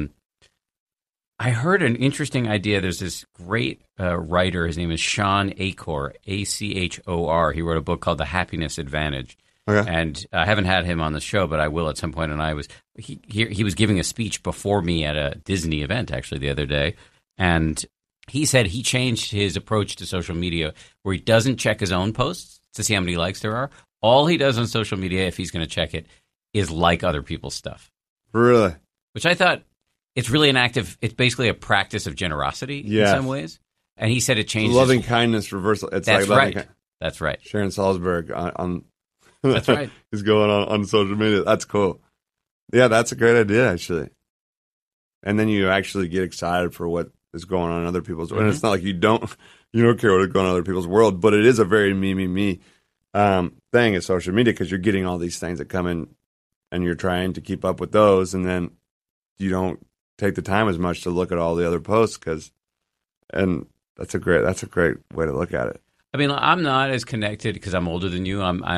I heard an interesting idea. There's this great writer. His name is Sean Achor, Achor. He wrote a book called The Happiness Advantage. Okay. And I haven't had him on the show, but I will at some point. And he was giving a speech before me at a Disney event, actually, the other day. And he said he changed his approach to social media, where he doesn't check his own posts to see how many likes there are. All he does on social media, if he's going to check it, is like other people's stuff. Really? Which I thought, it's really it's basically a practice of generosity in some ways. And he said it changes. Loving kindness reversal. It's That's like right. That's right. Sharon Salzberg on That's right. is going on social media. That's cool. Yeah, that's a great idea, actually. And then you actually get excited for what is going on in other people's world. And it's not like you don't care what is going on in other people's world, but it is a very me thing is social media, because you're getting all these things that come in, and you're trying to keep up with those, and then you don't take the time as much to look at all the other posts, and that's a great way to look at it. I mean, I'm not as connected because I'm older than you. I'm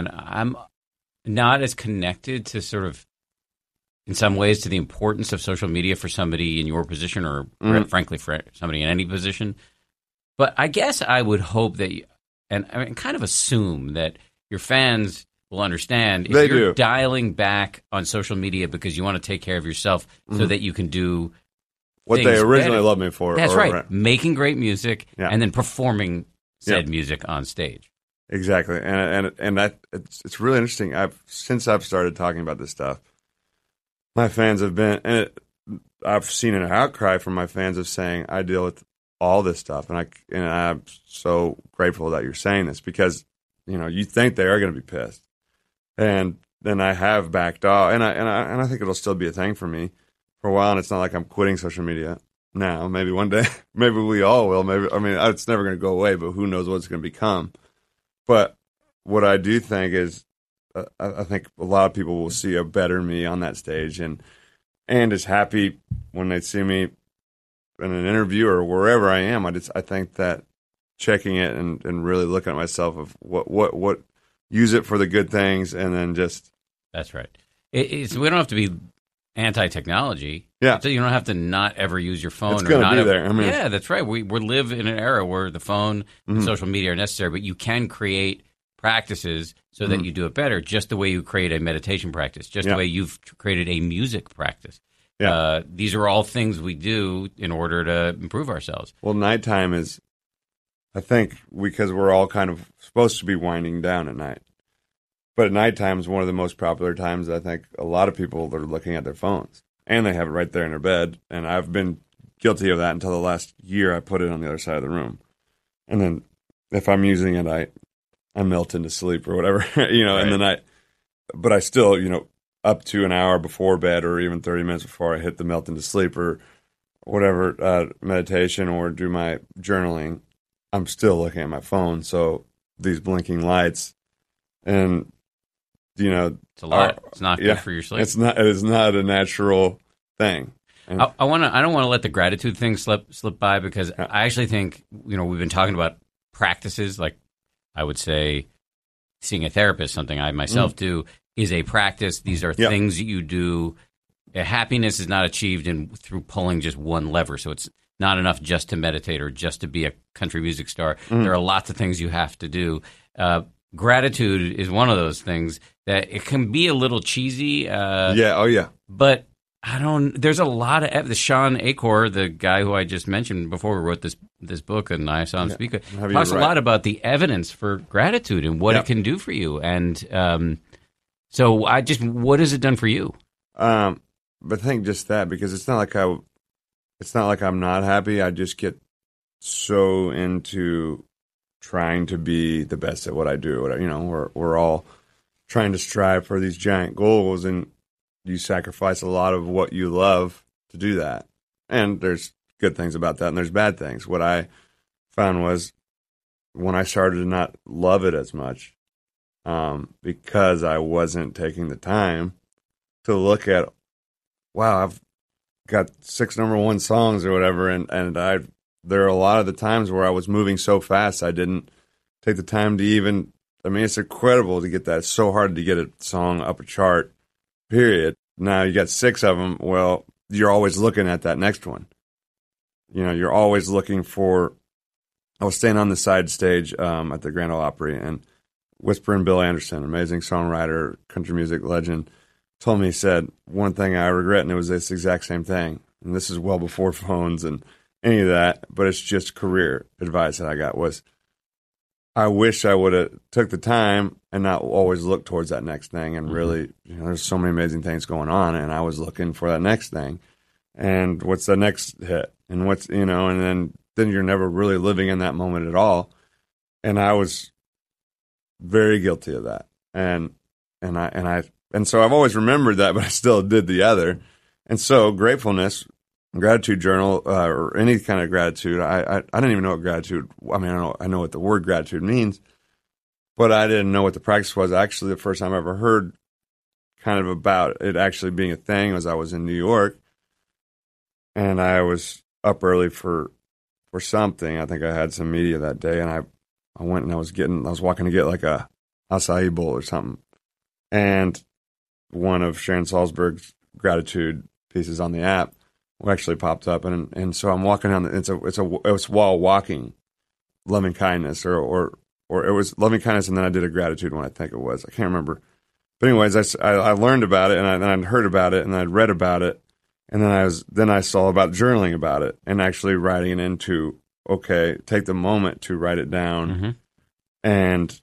not as connected to sort of, in some ways, to the importance of social media for somebody in your position, or frankly for somebody in any position. But I guess I would hope that, and I mean, kind of assume that your fans will understand if you're dialing back on social media because you want to take care of yourself so that you can do what they originally loved me for. That's right. Making great music and then performing said music on stage. Exactly. And that it's really interesting. Since I've started talking about this stuff, my fans have been, I've seen an outcry from my fans of saying, I deal with all this stuff, and I'm so grateful that you're saying this, because you think they are going to be pissed. And then I have backed off, and I think it'll still be a thing for me for a while. And it's not like I'm quitting social media now. Maybe one day, maybe we all will. It's never going to go away, but who knows what it's going to become. But what I do think is, I think a lot of people will see a better me on that stage, and is happy when they see me in an interview or wherever I am. I think that checking it and really looking at myself of what use it for the good things, and then just... That's right. We don't have to be anti-technology. Yeah. So you don't have to not ever use your phone. It's going to be there. Yeah, that's right. We live in an era where the phone and social media are necessary, but you can create practices so that you do it better, just the way you create a meditation practice, just the way you've created a music practice. Yeah. These are all things we do in order to improve ourselves. Well, nighttime is... I think because we're all kind of supposed to be winding down at night. But at nighttime is one of the most popular times. I think a lot of people are looking at their phones, and they have it right there in their bed. And I've been guilty of that until the last year. I put it on the other side of the room. And then if I'm using it, I melt into sleep or whatever, right. In the night. But I still, up to an hour before bed, or even 30 minutes before I hit the melt into sleep or whatever, meditation or do my journaling, I'm still looking at my phone. So these blinking lights, and it's a lot. It's not good for your sleep. It is not a natural thing. And I don't want to let the gratitude thing slip by, because I actually think we've been talking about practices. Like, I would say seeing a therapist, something I myself do, is a practice. These are things that you do happiness is not achieved through pulling just one lever. So it's not enough just to meditate or just to be a country music star. There are lots of things you have to do. Gratitude is one of those things that it can be a little cheesy. But there's a lot of the Sean Achor, the guy who I just mentioned before we wrote this book, and I saw him speak, talks a lot about the evidence for gratitude and what it can do for you. And so what has it done for you? But I think just that, because it's not like I'm not happy. I just get so into trying to be the best at what I do. We're all trying to strive for these giant goals, and you sacrifice a lot of what you love to do that. And there's good things about that, and there's bad things. What I found was when I started to not love it as much, because I wasn't taking the time to look at, wow, I've got 6 number 1 songs or whatever, and there are a lot of the times where I was moving so fast I didn't take the time to even. I mean, it's incredible to get that. It's so hard to get a song up a chart, period. Now you got 6 of them. Well, you're always looking at that next one. You're always looking for. I was staying on the side stage at the Grand Ole Opry, and Whispering Bill Anderson, amazing songwriter, country music legend, told me, he said, one thing I regret, and it was this exact same thing. And this is well before phones and any of that, but it's just career advice that I got was, I wish I would have took the time and not always look towards that next thing. And really, there's so many amazing things going on, and I was looking for that next thing. And what's the next hit? And and then you're never really living in that moment at all. And I was very guilty of that. And so I've always remembered that, but I still did the other. And so gratefulness, gratitude journal, or any kind of gratitude. I didn't even know what gratitude. I mean, I know what the word gratitude means, but I didn't know what the practice was. Actually, the first time I ever heard kind of about it actually being a thing was I was in New York, and I was up early for something. I think I had some media that day, and I went and I was walking to get like a acai bowl or something, and one of Sharon Salzberg's gratitude pieces on the app actually popped up, and so I'm walking down. It's while walking, loving kindness, or it was loving kindness, and then I did a gratitude one. I think it was. I can't remember. But anyways, I learned about it, and I'd heard about it, and I'd read about it, and then I saw about journaling about it and actually writing it into. Okay, take the moment to write it down, and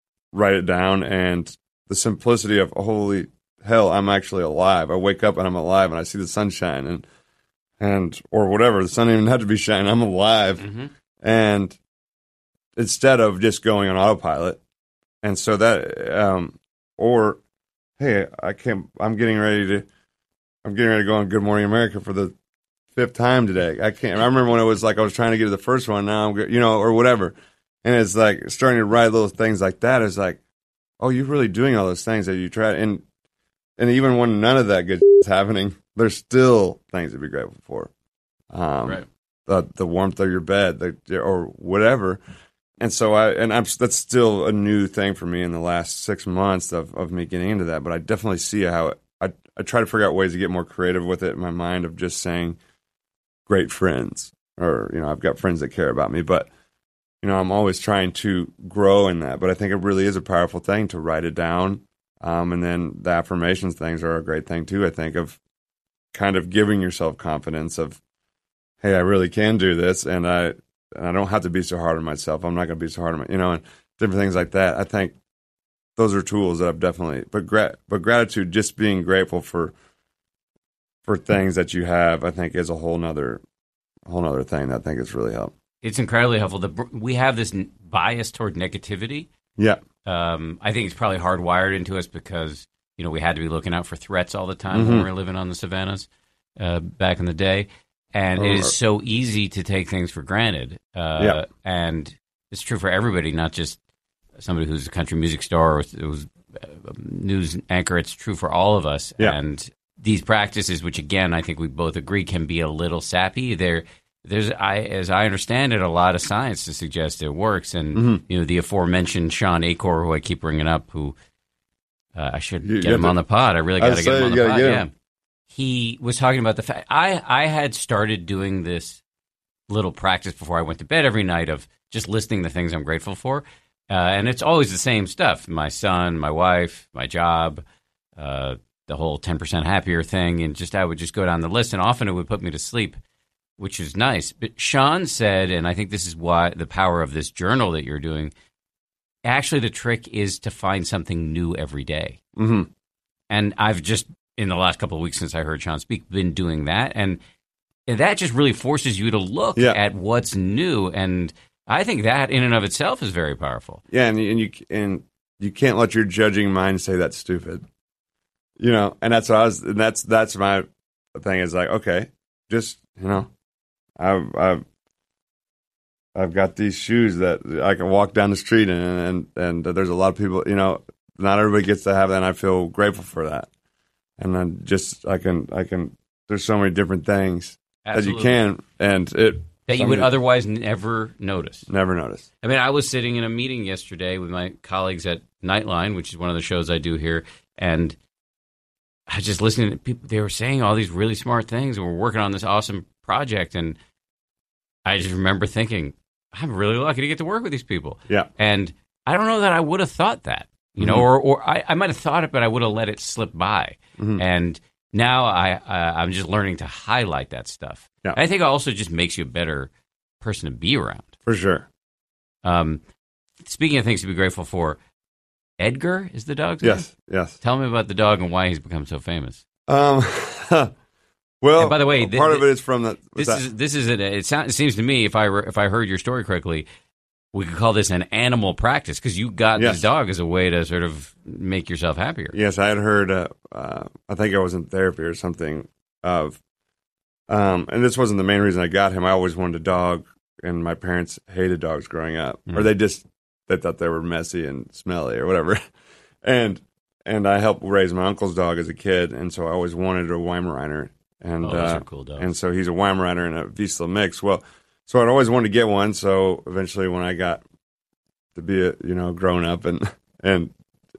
the simplicity of holy hell, I'm actually alive. I wake up and I'm alive, and I see the sunshine and or whatever. The sun doesn't even have to be shining. I'm alive, and instead of just going on autopilot, and so that or hey, I'm getting ready to go on Good Morning America for the 5th time today. I remember when it was like I was trying to get to the first one. Now I'm good, or whatever. And it's like starting to write little things like that. It's like, oh, you're really doing all those things that you tried. And even when none of that good is happening, there's still things to be grateful for. Right. The warmth of your bed, or whatever. And so that's still a new thing for me in the last 6 months of me getting into that. But I definitely see how I try to figure out ways to get more creative with it in my mind of just saying, great friends, or, I've got friends that care about me, but, I'm always trying to grow in that. But I think it really is a powerful thing to write it down. And then the affirmations things are a great thing too, I think, of kind of giving yourself confidence of, hey, I really can do this. And I don't have to be so hard on myself. I'm not going to be so hard on and different things like that. I think those are tools that I've definitely, but gratitude, just being grateful for things that you have, I think is a whole nother thing that I think has really helped. It's incredibly helpful. We have this bias toward negativity. Yeah. I think it's probably hardwired into us because, we had to be looking out for threats all the time when we were living on the savannas back in the day. And it is so easy to take things for granted. And it's true for everybody, not just somebody who's a country music star or who's a news anchor. It's true for all of us. Yeah. And these practices, which again, I think we both agree can be a little sappy, there's, as I understand it, a lot of science to suggest it works. And, the aforementioned Sean Achor, who I keep bringing up, who I should get him on the pod. I really got to get him on the pod. Yeah. he was talking about the fact I had started doing this little practice before I went to bed every night of just listing the things I'm grateful for. And it's always the same stuff. My son, my wife, my job, the whole 10% happier thing. And I would just go down the list, and often it would put me to sleep, which is nice. But Sean said, and I think this is why the power of this journal that you're doing, actually the trick is to find something new every day. Mm-hmm. And I've just, in the last couple of weeks since I heard Sean speak, been doing that. And that just really forces you to look at what's new. And I think that in and of itself is very powerful. Yeah, and you can't let your judging mind say that's stupid. You know, and that's what I was. And that's my thing. Is like, okay, just I've got these shoes that I can walk down the street in, and there's a lot of people. You know, not everybody gets to have that, and I feel grateful for that. And then I can. There's so many different things that you can, and that you would otherwise never notice. Never notice. I mean, I was sitting in a meeting yesterday with my colleagues at Nightline, which is one of the shows I do here, and I was just listening to people. They were saying all these really smart things, and we're working on this awesome project, and I just remember thinking, I'm really lucky to get to work with these people. Yeah. And I don't know that I would have thought that, or I might have thought it, but I would have let it slip by. Mm-hmm. And now I'm just learning to highlight that stuff. Yeah. I think it also just makes you a better person to be around. For sure. Speaking of things to be grateful for, Edgar is the dog's name? Yes. Tell me about the dog and why he's become so famous. Well, and by the way, part of it is from the. It seems to me, if I heard your story correctly, we could call this an animal practice because you got this dog as a way to sort of make yourself happier. Yes, I had heard. I think I was in therapy or something of, and this wasn't the main reason I got him. I always wanted a dog, and my parents hated dogs growing up, or they thought they were messy and smelly or whatever, and I helped raise my uncle's dog as a kid, and so I always wanted a Weimaraner, and those are cool dogs. And so he's a Weimaraner and a Vizsla mix. Well, so I'd always wanted to get one. So eventually, when I got to be grown up and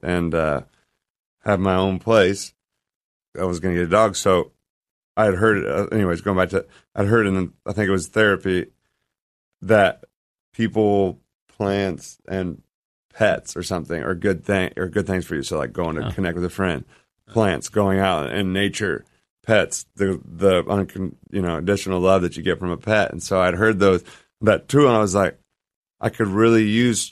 have my own place, I was going to get a dog. So I had heard, anyways, going back to, I'd heard in, I think it was therapy, that people, plants, and pets or something are good things for you. So like going to connect with a friend, plants, going out in nature, pets, the additional love that you get from a pet. And so I'd heard that too, and I was like, I could really use,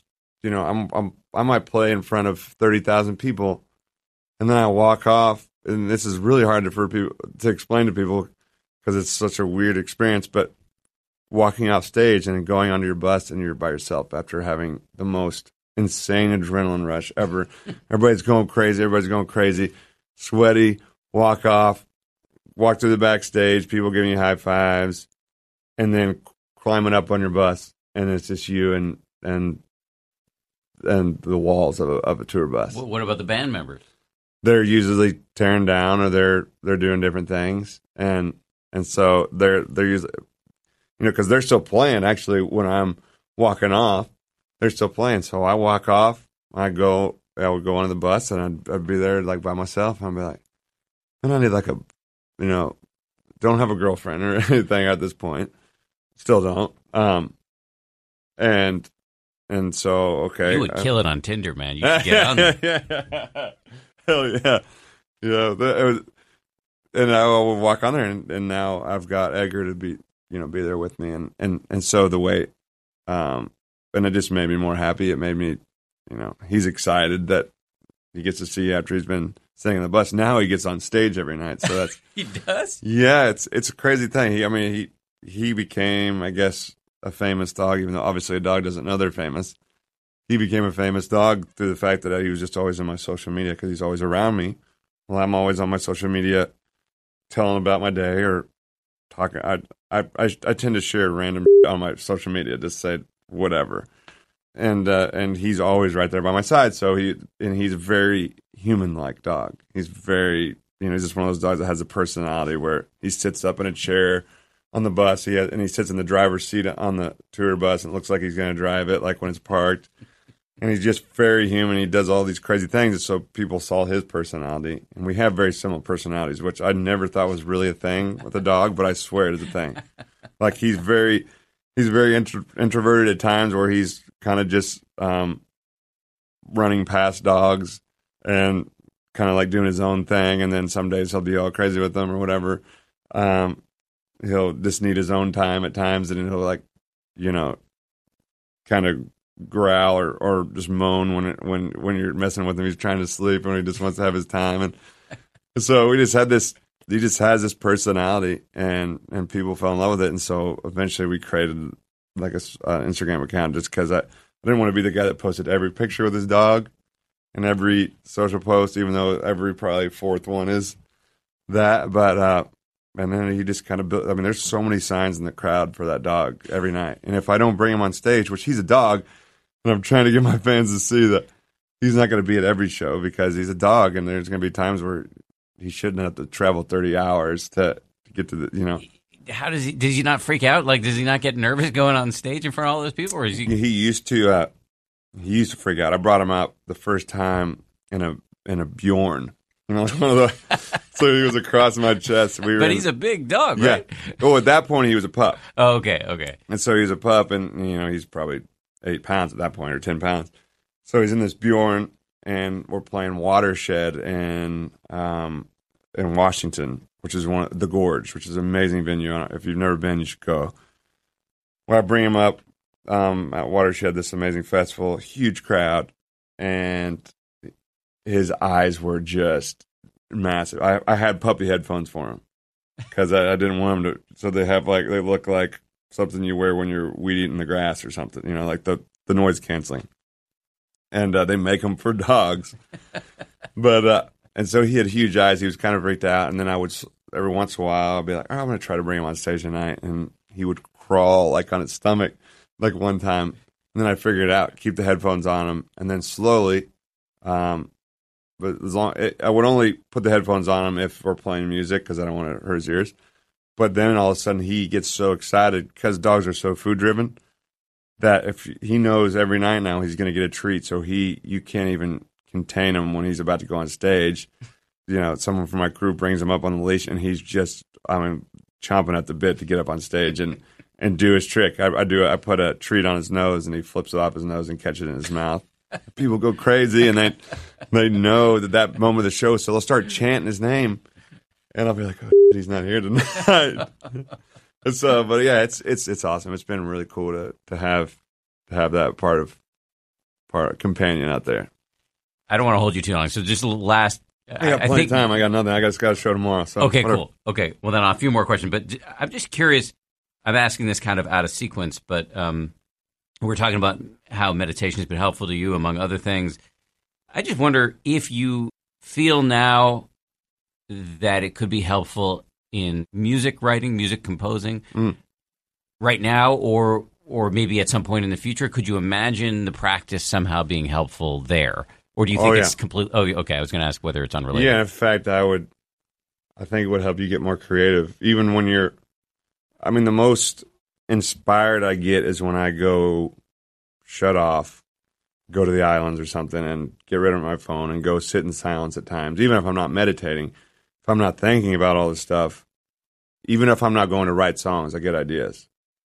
I might play in front of 30,000 people, and then I walk off, and this is really hard for people to explain to people because it's such a weird experience, but walking off stage and going onto your bus and you're by yourself after having the most insane adrenaline rush ever. Everybody's going crazy, sweaty, walk through the backstage, people giving you high fives, and then climbing up on your bus, and it's just you and the walls of a tour bus. What about the band members? They're usually tearing down, or they're doing different things, and so they're usually, because they're still playing. Actually, when I'm walking off, they're still playing. So I walk off, I would go onto the bus, and I'd be there like by myself. And I'd be like, and I need like a, don't have a girlfriend or anything at this point. Still don't. And so, okay. You would kill it on Tinder, man. You should get on there. Hell yeah. And I would walk on there, and now I've got Edgar to be there with me. And so the way, and it just made me more happy. It made me, he's excited that he gets to see after he's been sitting on the bus. Now he gets on stage every night. So that's he does? Yeah, it's a crazy thing. He became, I guess, a famous dog, even though obviously a dog doesn't know they're famous. He became a famous dog through the fact that he was just always on my social media because he's always around me. Well, I'm always on my social media telling about my day or talking. I tend to share random on my social media, just say whatever. And he's always right there by my side. So he's a very human-like dog. He's very, he's just one of those dogs that has a personality where he sits up in a chair on the bus. He sits in the driver's seat on the tour bus and it looks like he's going to drive it, like when it's parked. And he's just very human. He does all these crazy things. And so people saw his personality. And we have very similar personalities, which I never thought was really a thing with a dog, but I swear it is a thing. Like he's very introverted at times where he's kind of just running past dogs and kind of like doing his own thing. And then some days he'll be all crazy with them or whatever. He'll just need his own time at times, and he'll like, kind of growl or just moan when you're messing with him. He's trying to sleep and he just wants to have his time. And so we just had this. He just has this personality, and people fell in love with it. And so eventually we created like a Instagram account just because I didn't want to be the guy that posted every picture with his dog and every social post, even though every probably fourth one is that. But and then he just kind of built. I mean, there's so many signs in the crowd for that dog every night. And if I don't bring him on stage, which he's a dog, and I'm trying to get my fans to see that he's not going to be at every show because he's a dog, and there's going to be times where he shouldn't have to travel 30 hours to get to the, How does he not freak out? Like, does he not get nervous going on stage in front of all those people? Or is he? He used to freak out. I brought him out the first time in a Bjorn. One of the, so he was across my chest. But he's a big dog, right? Yeah. Oh, at that point he was a pup. Oh, okay. And so he was a pup, and he's probably 8 pounds at that point, or 10 pounds. So he's in this Bjorn, and we're playing Watershed in Washington, which is the Gorge, which is an amazing venue. If you've never been, you should go. Well, I bring him up at Watershed, this amazing festival, huge crowd, and his eyes were just massive. I had puppy headphones for him because I didn't want him to. So they look like something you wear when you're weed eating the grass or something, like the noise canceling. And they make them for dogs. But and so he had huge eyes. He was kind of freaked out. And then I would, every once in a while, I'd be like, I'm going to try to bring him on stage tonight. And he would crawl like on his stomach, like one time. And then I figured it out, keep the headphones on him, and then slowly. But I would only put the headphones on him if we're playing music because I don't want to hurt his ears. But then all of a sudden he gets so excited because dogs are so food driven that if he knows every night now he's going to get a treat, so you can't even contain him when he's about to go on stage. Someone from my crew brings him up on the leash and he's just chomping at the bit to get up on stage and do his trick. I put a treat on his nose and he flips it off his nose and catches it in his mouth. People go crazy, and they know that moment of the show, so they'll start chanting his name, and I'll be like, "Oh, shit, he's not here tonight." So, but yeah, it's awesome. It's been really cool to have that part of companion out there. I don't want to hold you too long, so just last. I got plenty of time. I got nothing. I just got a show tomorrow. So okay, whatever. Cool. Okay, well then a few more questions, but I'm just curious. I'm asking this kind of out of sequence, but we're talking about how meditation has been helpful to you, among other things. I just wonder if you feel now that it could be helpful in music writing, music composing right now, or maybe at some point in the future. Could you imagine the practice somehow being helpful there? Or do you think it's complete? Oh, okay. I was going to ask whether it's unrelated. Yeah, in fact, I think it would help you get more creative. Even when the most inspired I get is when I go shut off, go to the islands or something and get rid of my phone and go sit in silence at times. Even if I'm not meditating, if I'm not thinking about all this stuff, even if I'm not going to write songs, I get ideas.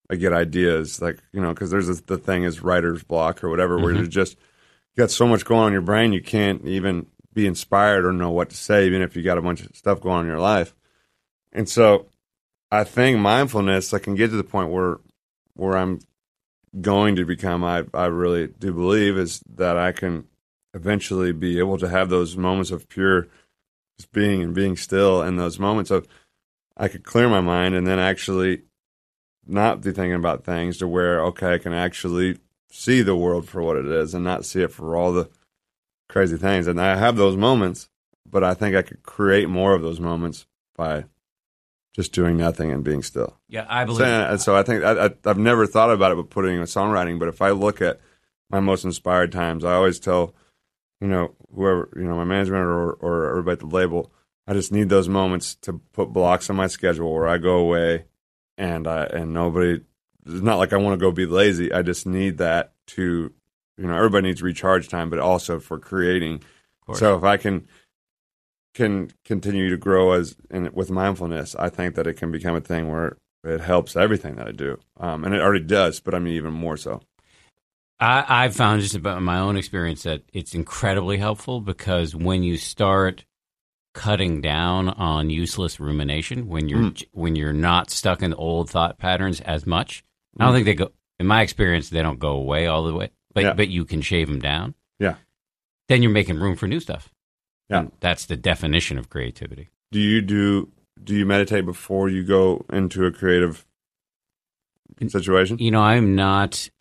Like, because there's the thing is writer's block or whatever, where you're just, you got so much going on in your brain, you can't even be inspired or know what to say, even if you got a bunch of stuff going on in your life. And so I think mindfulness, I can get to the point where I'm going to become, I really do believe, is that I can eventually be able to have those moments of pure just being and being still, and those moments of I could clear my mind and then actually not be thinking about things to where, okay, I can actually see the world for what it is and not see it for all the crazy things. And I have those moments, but I think I could create more of those moments by just doing nothing and being still. Yeah, I believe. So I think I've never thought about it, but putting in songwriting. But if I look at my most inspired times, I always tell, whoever, my management or everybody at the label, I just need those moments to put blocks on my schedule where I go away and nobody. It's not like I want to go be lazy. I just need that to everybody needs recharge time, but also for creating. So if I can continue to grow with mindfulness, I think that it can become a thing where it helps everything that I do. And it already does, but I mean, even more so. I've found just about my own experience that it's incredibly helpful, because when you start cutting down on useless rumination, when you're not stuck in old thought patterns as much, I don't think they go. In my experience, they don't go away all the way, but you can shave them down. Yeah. Then you're making room for new stuff. Yeah. And that's the definition of creativity. Do you meditate before you go into a creative situation? I'm not.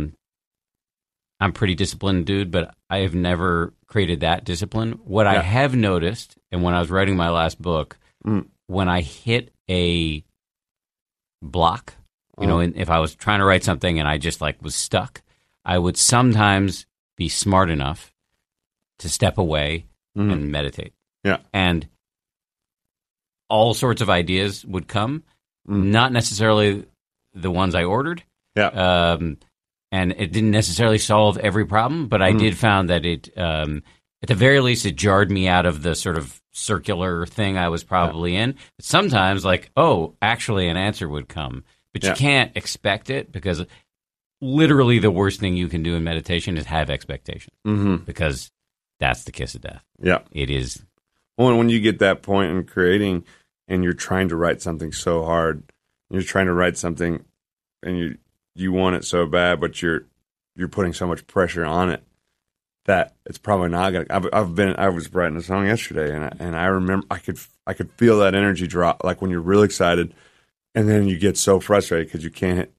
I'm pretty disciplined dude, but I have never created that discipline. What I have noticed, and when I was writing my last book, when I hit a block, and if I was trying to write something and I just was stuck, I would sometimes be smart enough to step away and meditate. Yeah. And all sorts of ideas would come, not necessarily the ones I ordered. Yeah. And it didn't necessarily solve every problem, but I did found that it, at the very least, it jarred me out of the sort of circular thing I was probably in. But sometimes, actually an answer would come. But you can't expect it, because literally the worst thing you can do in meditation is have expectation, because that's the kiss of death. Yeah. It is. Well, when you get that point in creating and you're trying to write something so hard, you're trying to write something and you want it so bad, but you're putting so much pressure on it that it's probably not gonna. I was writing a song yesterday, and I remember I could feel that energy drop, like when you're really excited, and then you get so frustrated because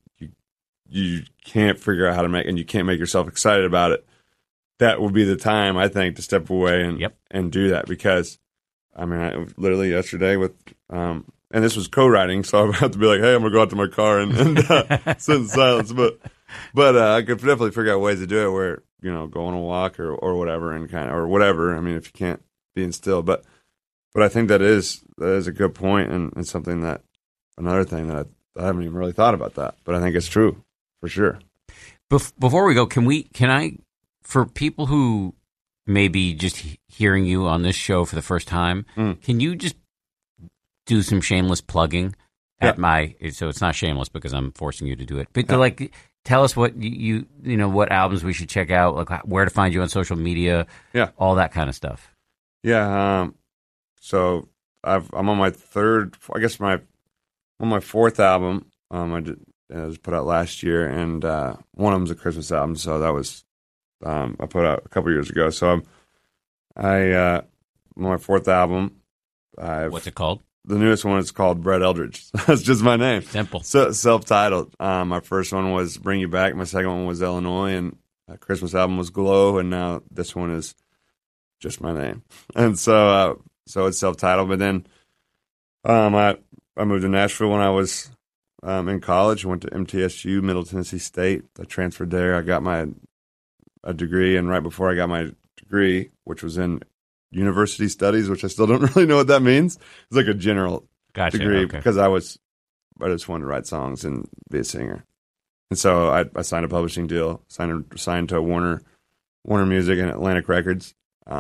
you can't figure out how to make, and you can't make yourself excited about it. That would be the time, I think, to step away and do that, because I literally yesterday with. And this was co-writing, so I have to be like, "Hey, I'm gonna go out to my car and sit in silence." But I could definitely figure out ways to do it, where go on a walk or whatever, and or whatever. I mean, if you can't being still, but I think that is a good point, and something that another thing that I haven't even really thought about that, but I think it's true for sure. Before we go, can I, for people who may be just hearing you on this show for the first time, can you just do some shameless plugging at so it's not shameless because I'm forcing you to do it, but to tell us what you what albums we should check out, where to find you on social media, all that kind of stuff. So I'm on my third, I guess on my fourth album. It was put out last year, and one of them's a Christmas album, so that was I put out a couple years ago. So I'm my fourth album. What's it called? The newest one is called Brett Eldredge. That's just my name. Simple. So, self-titled. My first one was Bring You Back. My second one was Illinois. And Christmas album was Glow. And now this one is just my name. And so it's self-titled. But then I moved to Nashville when I was in college. Went to MTSU, Middle Tennessee State. I transferred there. I got a degree. And right before I got my degree, which was in university studies, which I still don't really know what that means. It's like a general degree, because I just wanted to write songs and be a singer. And so I signed a publishing deal, signed to Warner Music and Atlantic Records.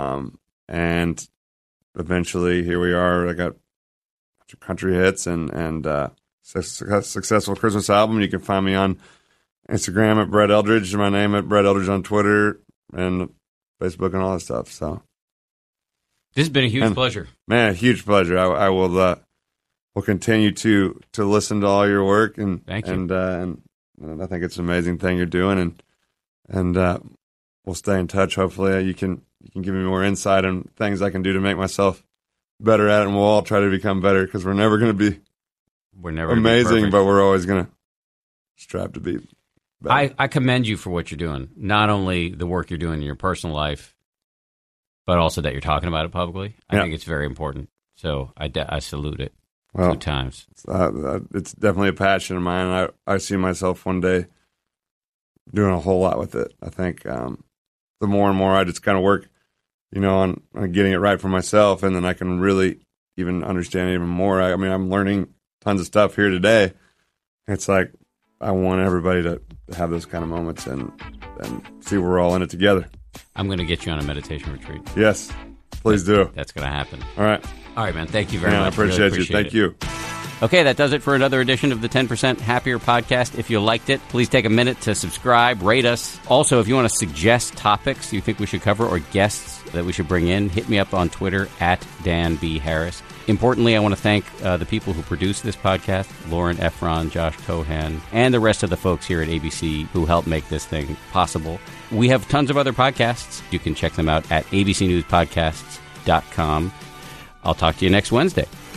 And eventually here we are. I got country hits and successful Christmas album. You can find me on Instagram at Brett Eldredge, my name at Brett Eldredge on Twitter and Facebook and all that stuff. So this has been a huge pleasure. Man, a huge pleasure. I will continue to listen to all your work, and thank you. And I think it's an amazing thing you're doing, and we'll stay in touch. Hopefully, you can give me more insight on things I can do to make myself better at it, and we'll all try to become better, because we're never going to be amazing, but we're always going to strive to be better. I commend you for what you're doing. Not only the work you're doing in your personal life, but also that you're talking about it publicly. I think it's very important. So I salute it 2 times. It's definitely a passion of mine. I see myself one day doing a whole lot with it. I think the more and more I just kind of work, on getting it right for myself, and then I can really even understand it even more. I'm learning tons of stuff here today. It's like I want everybody to have those kind of moments, and and see we're all in it together. I'm going to get you on a meditation retreat. Yes, please do. That's going to happen. All right. All right, man. Thank you very much. I appreciate you. Thank you. Okay, that does it for another edition of the 10% Happier podcast. If you liked it, please take a minute to subscribe, rate us. Also, if you want to suggest topics you think we should cover or guests that we should bring in, hit me up on Twitter at Dan B. Harris. Importantly, I want to thank the people who produce this podcast, Lauren Efron, Josh Cohan, and the rest of the folks here at ABC who helped make this thing possible. We have tons of other podcasts. You can check them out at abcnewspodcasts.com. I'll talk to you next Wednesday.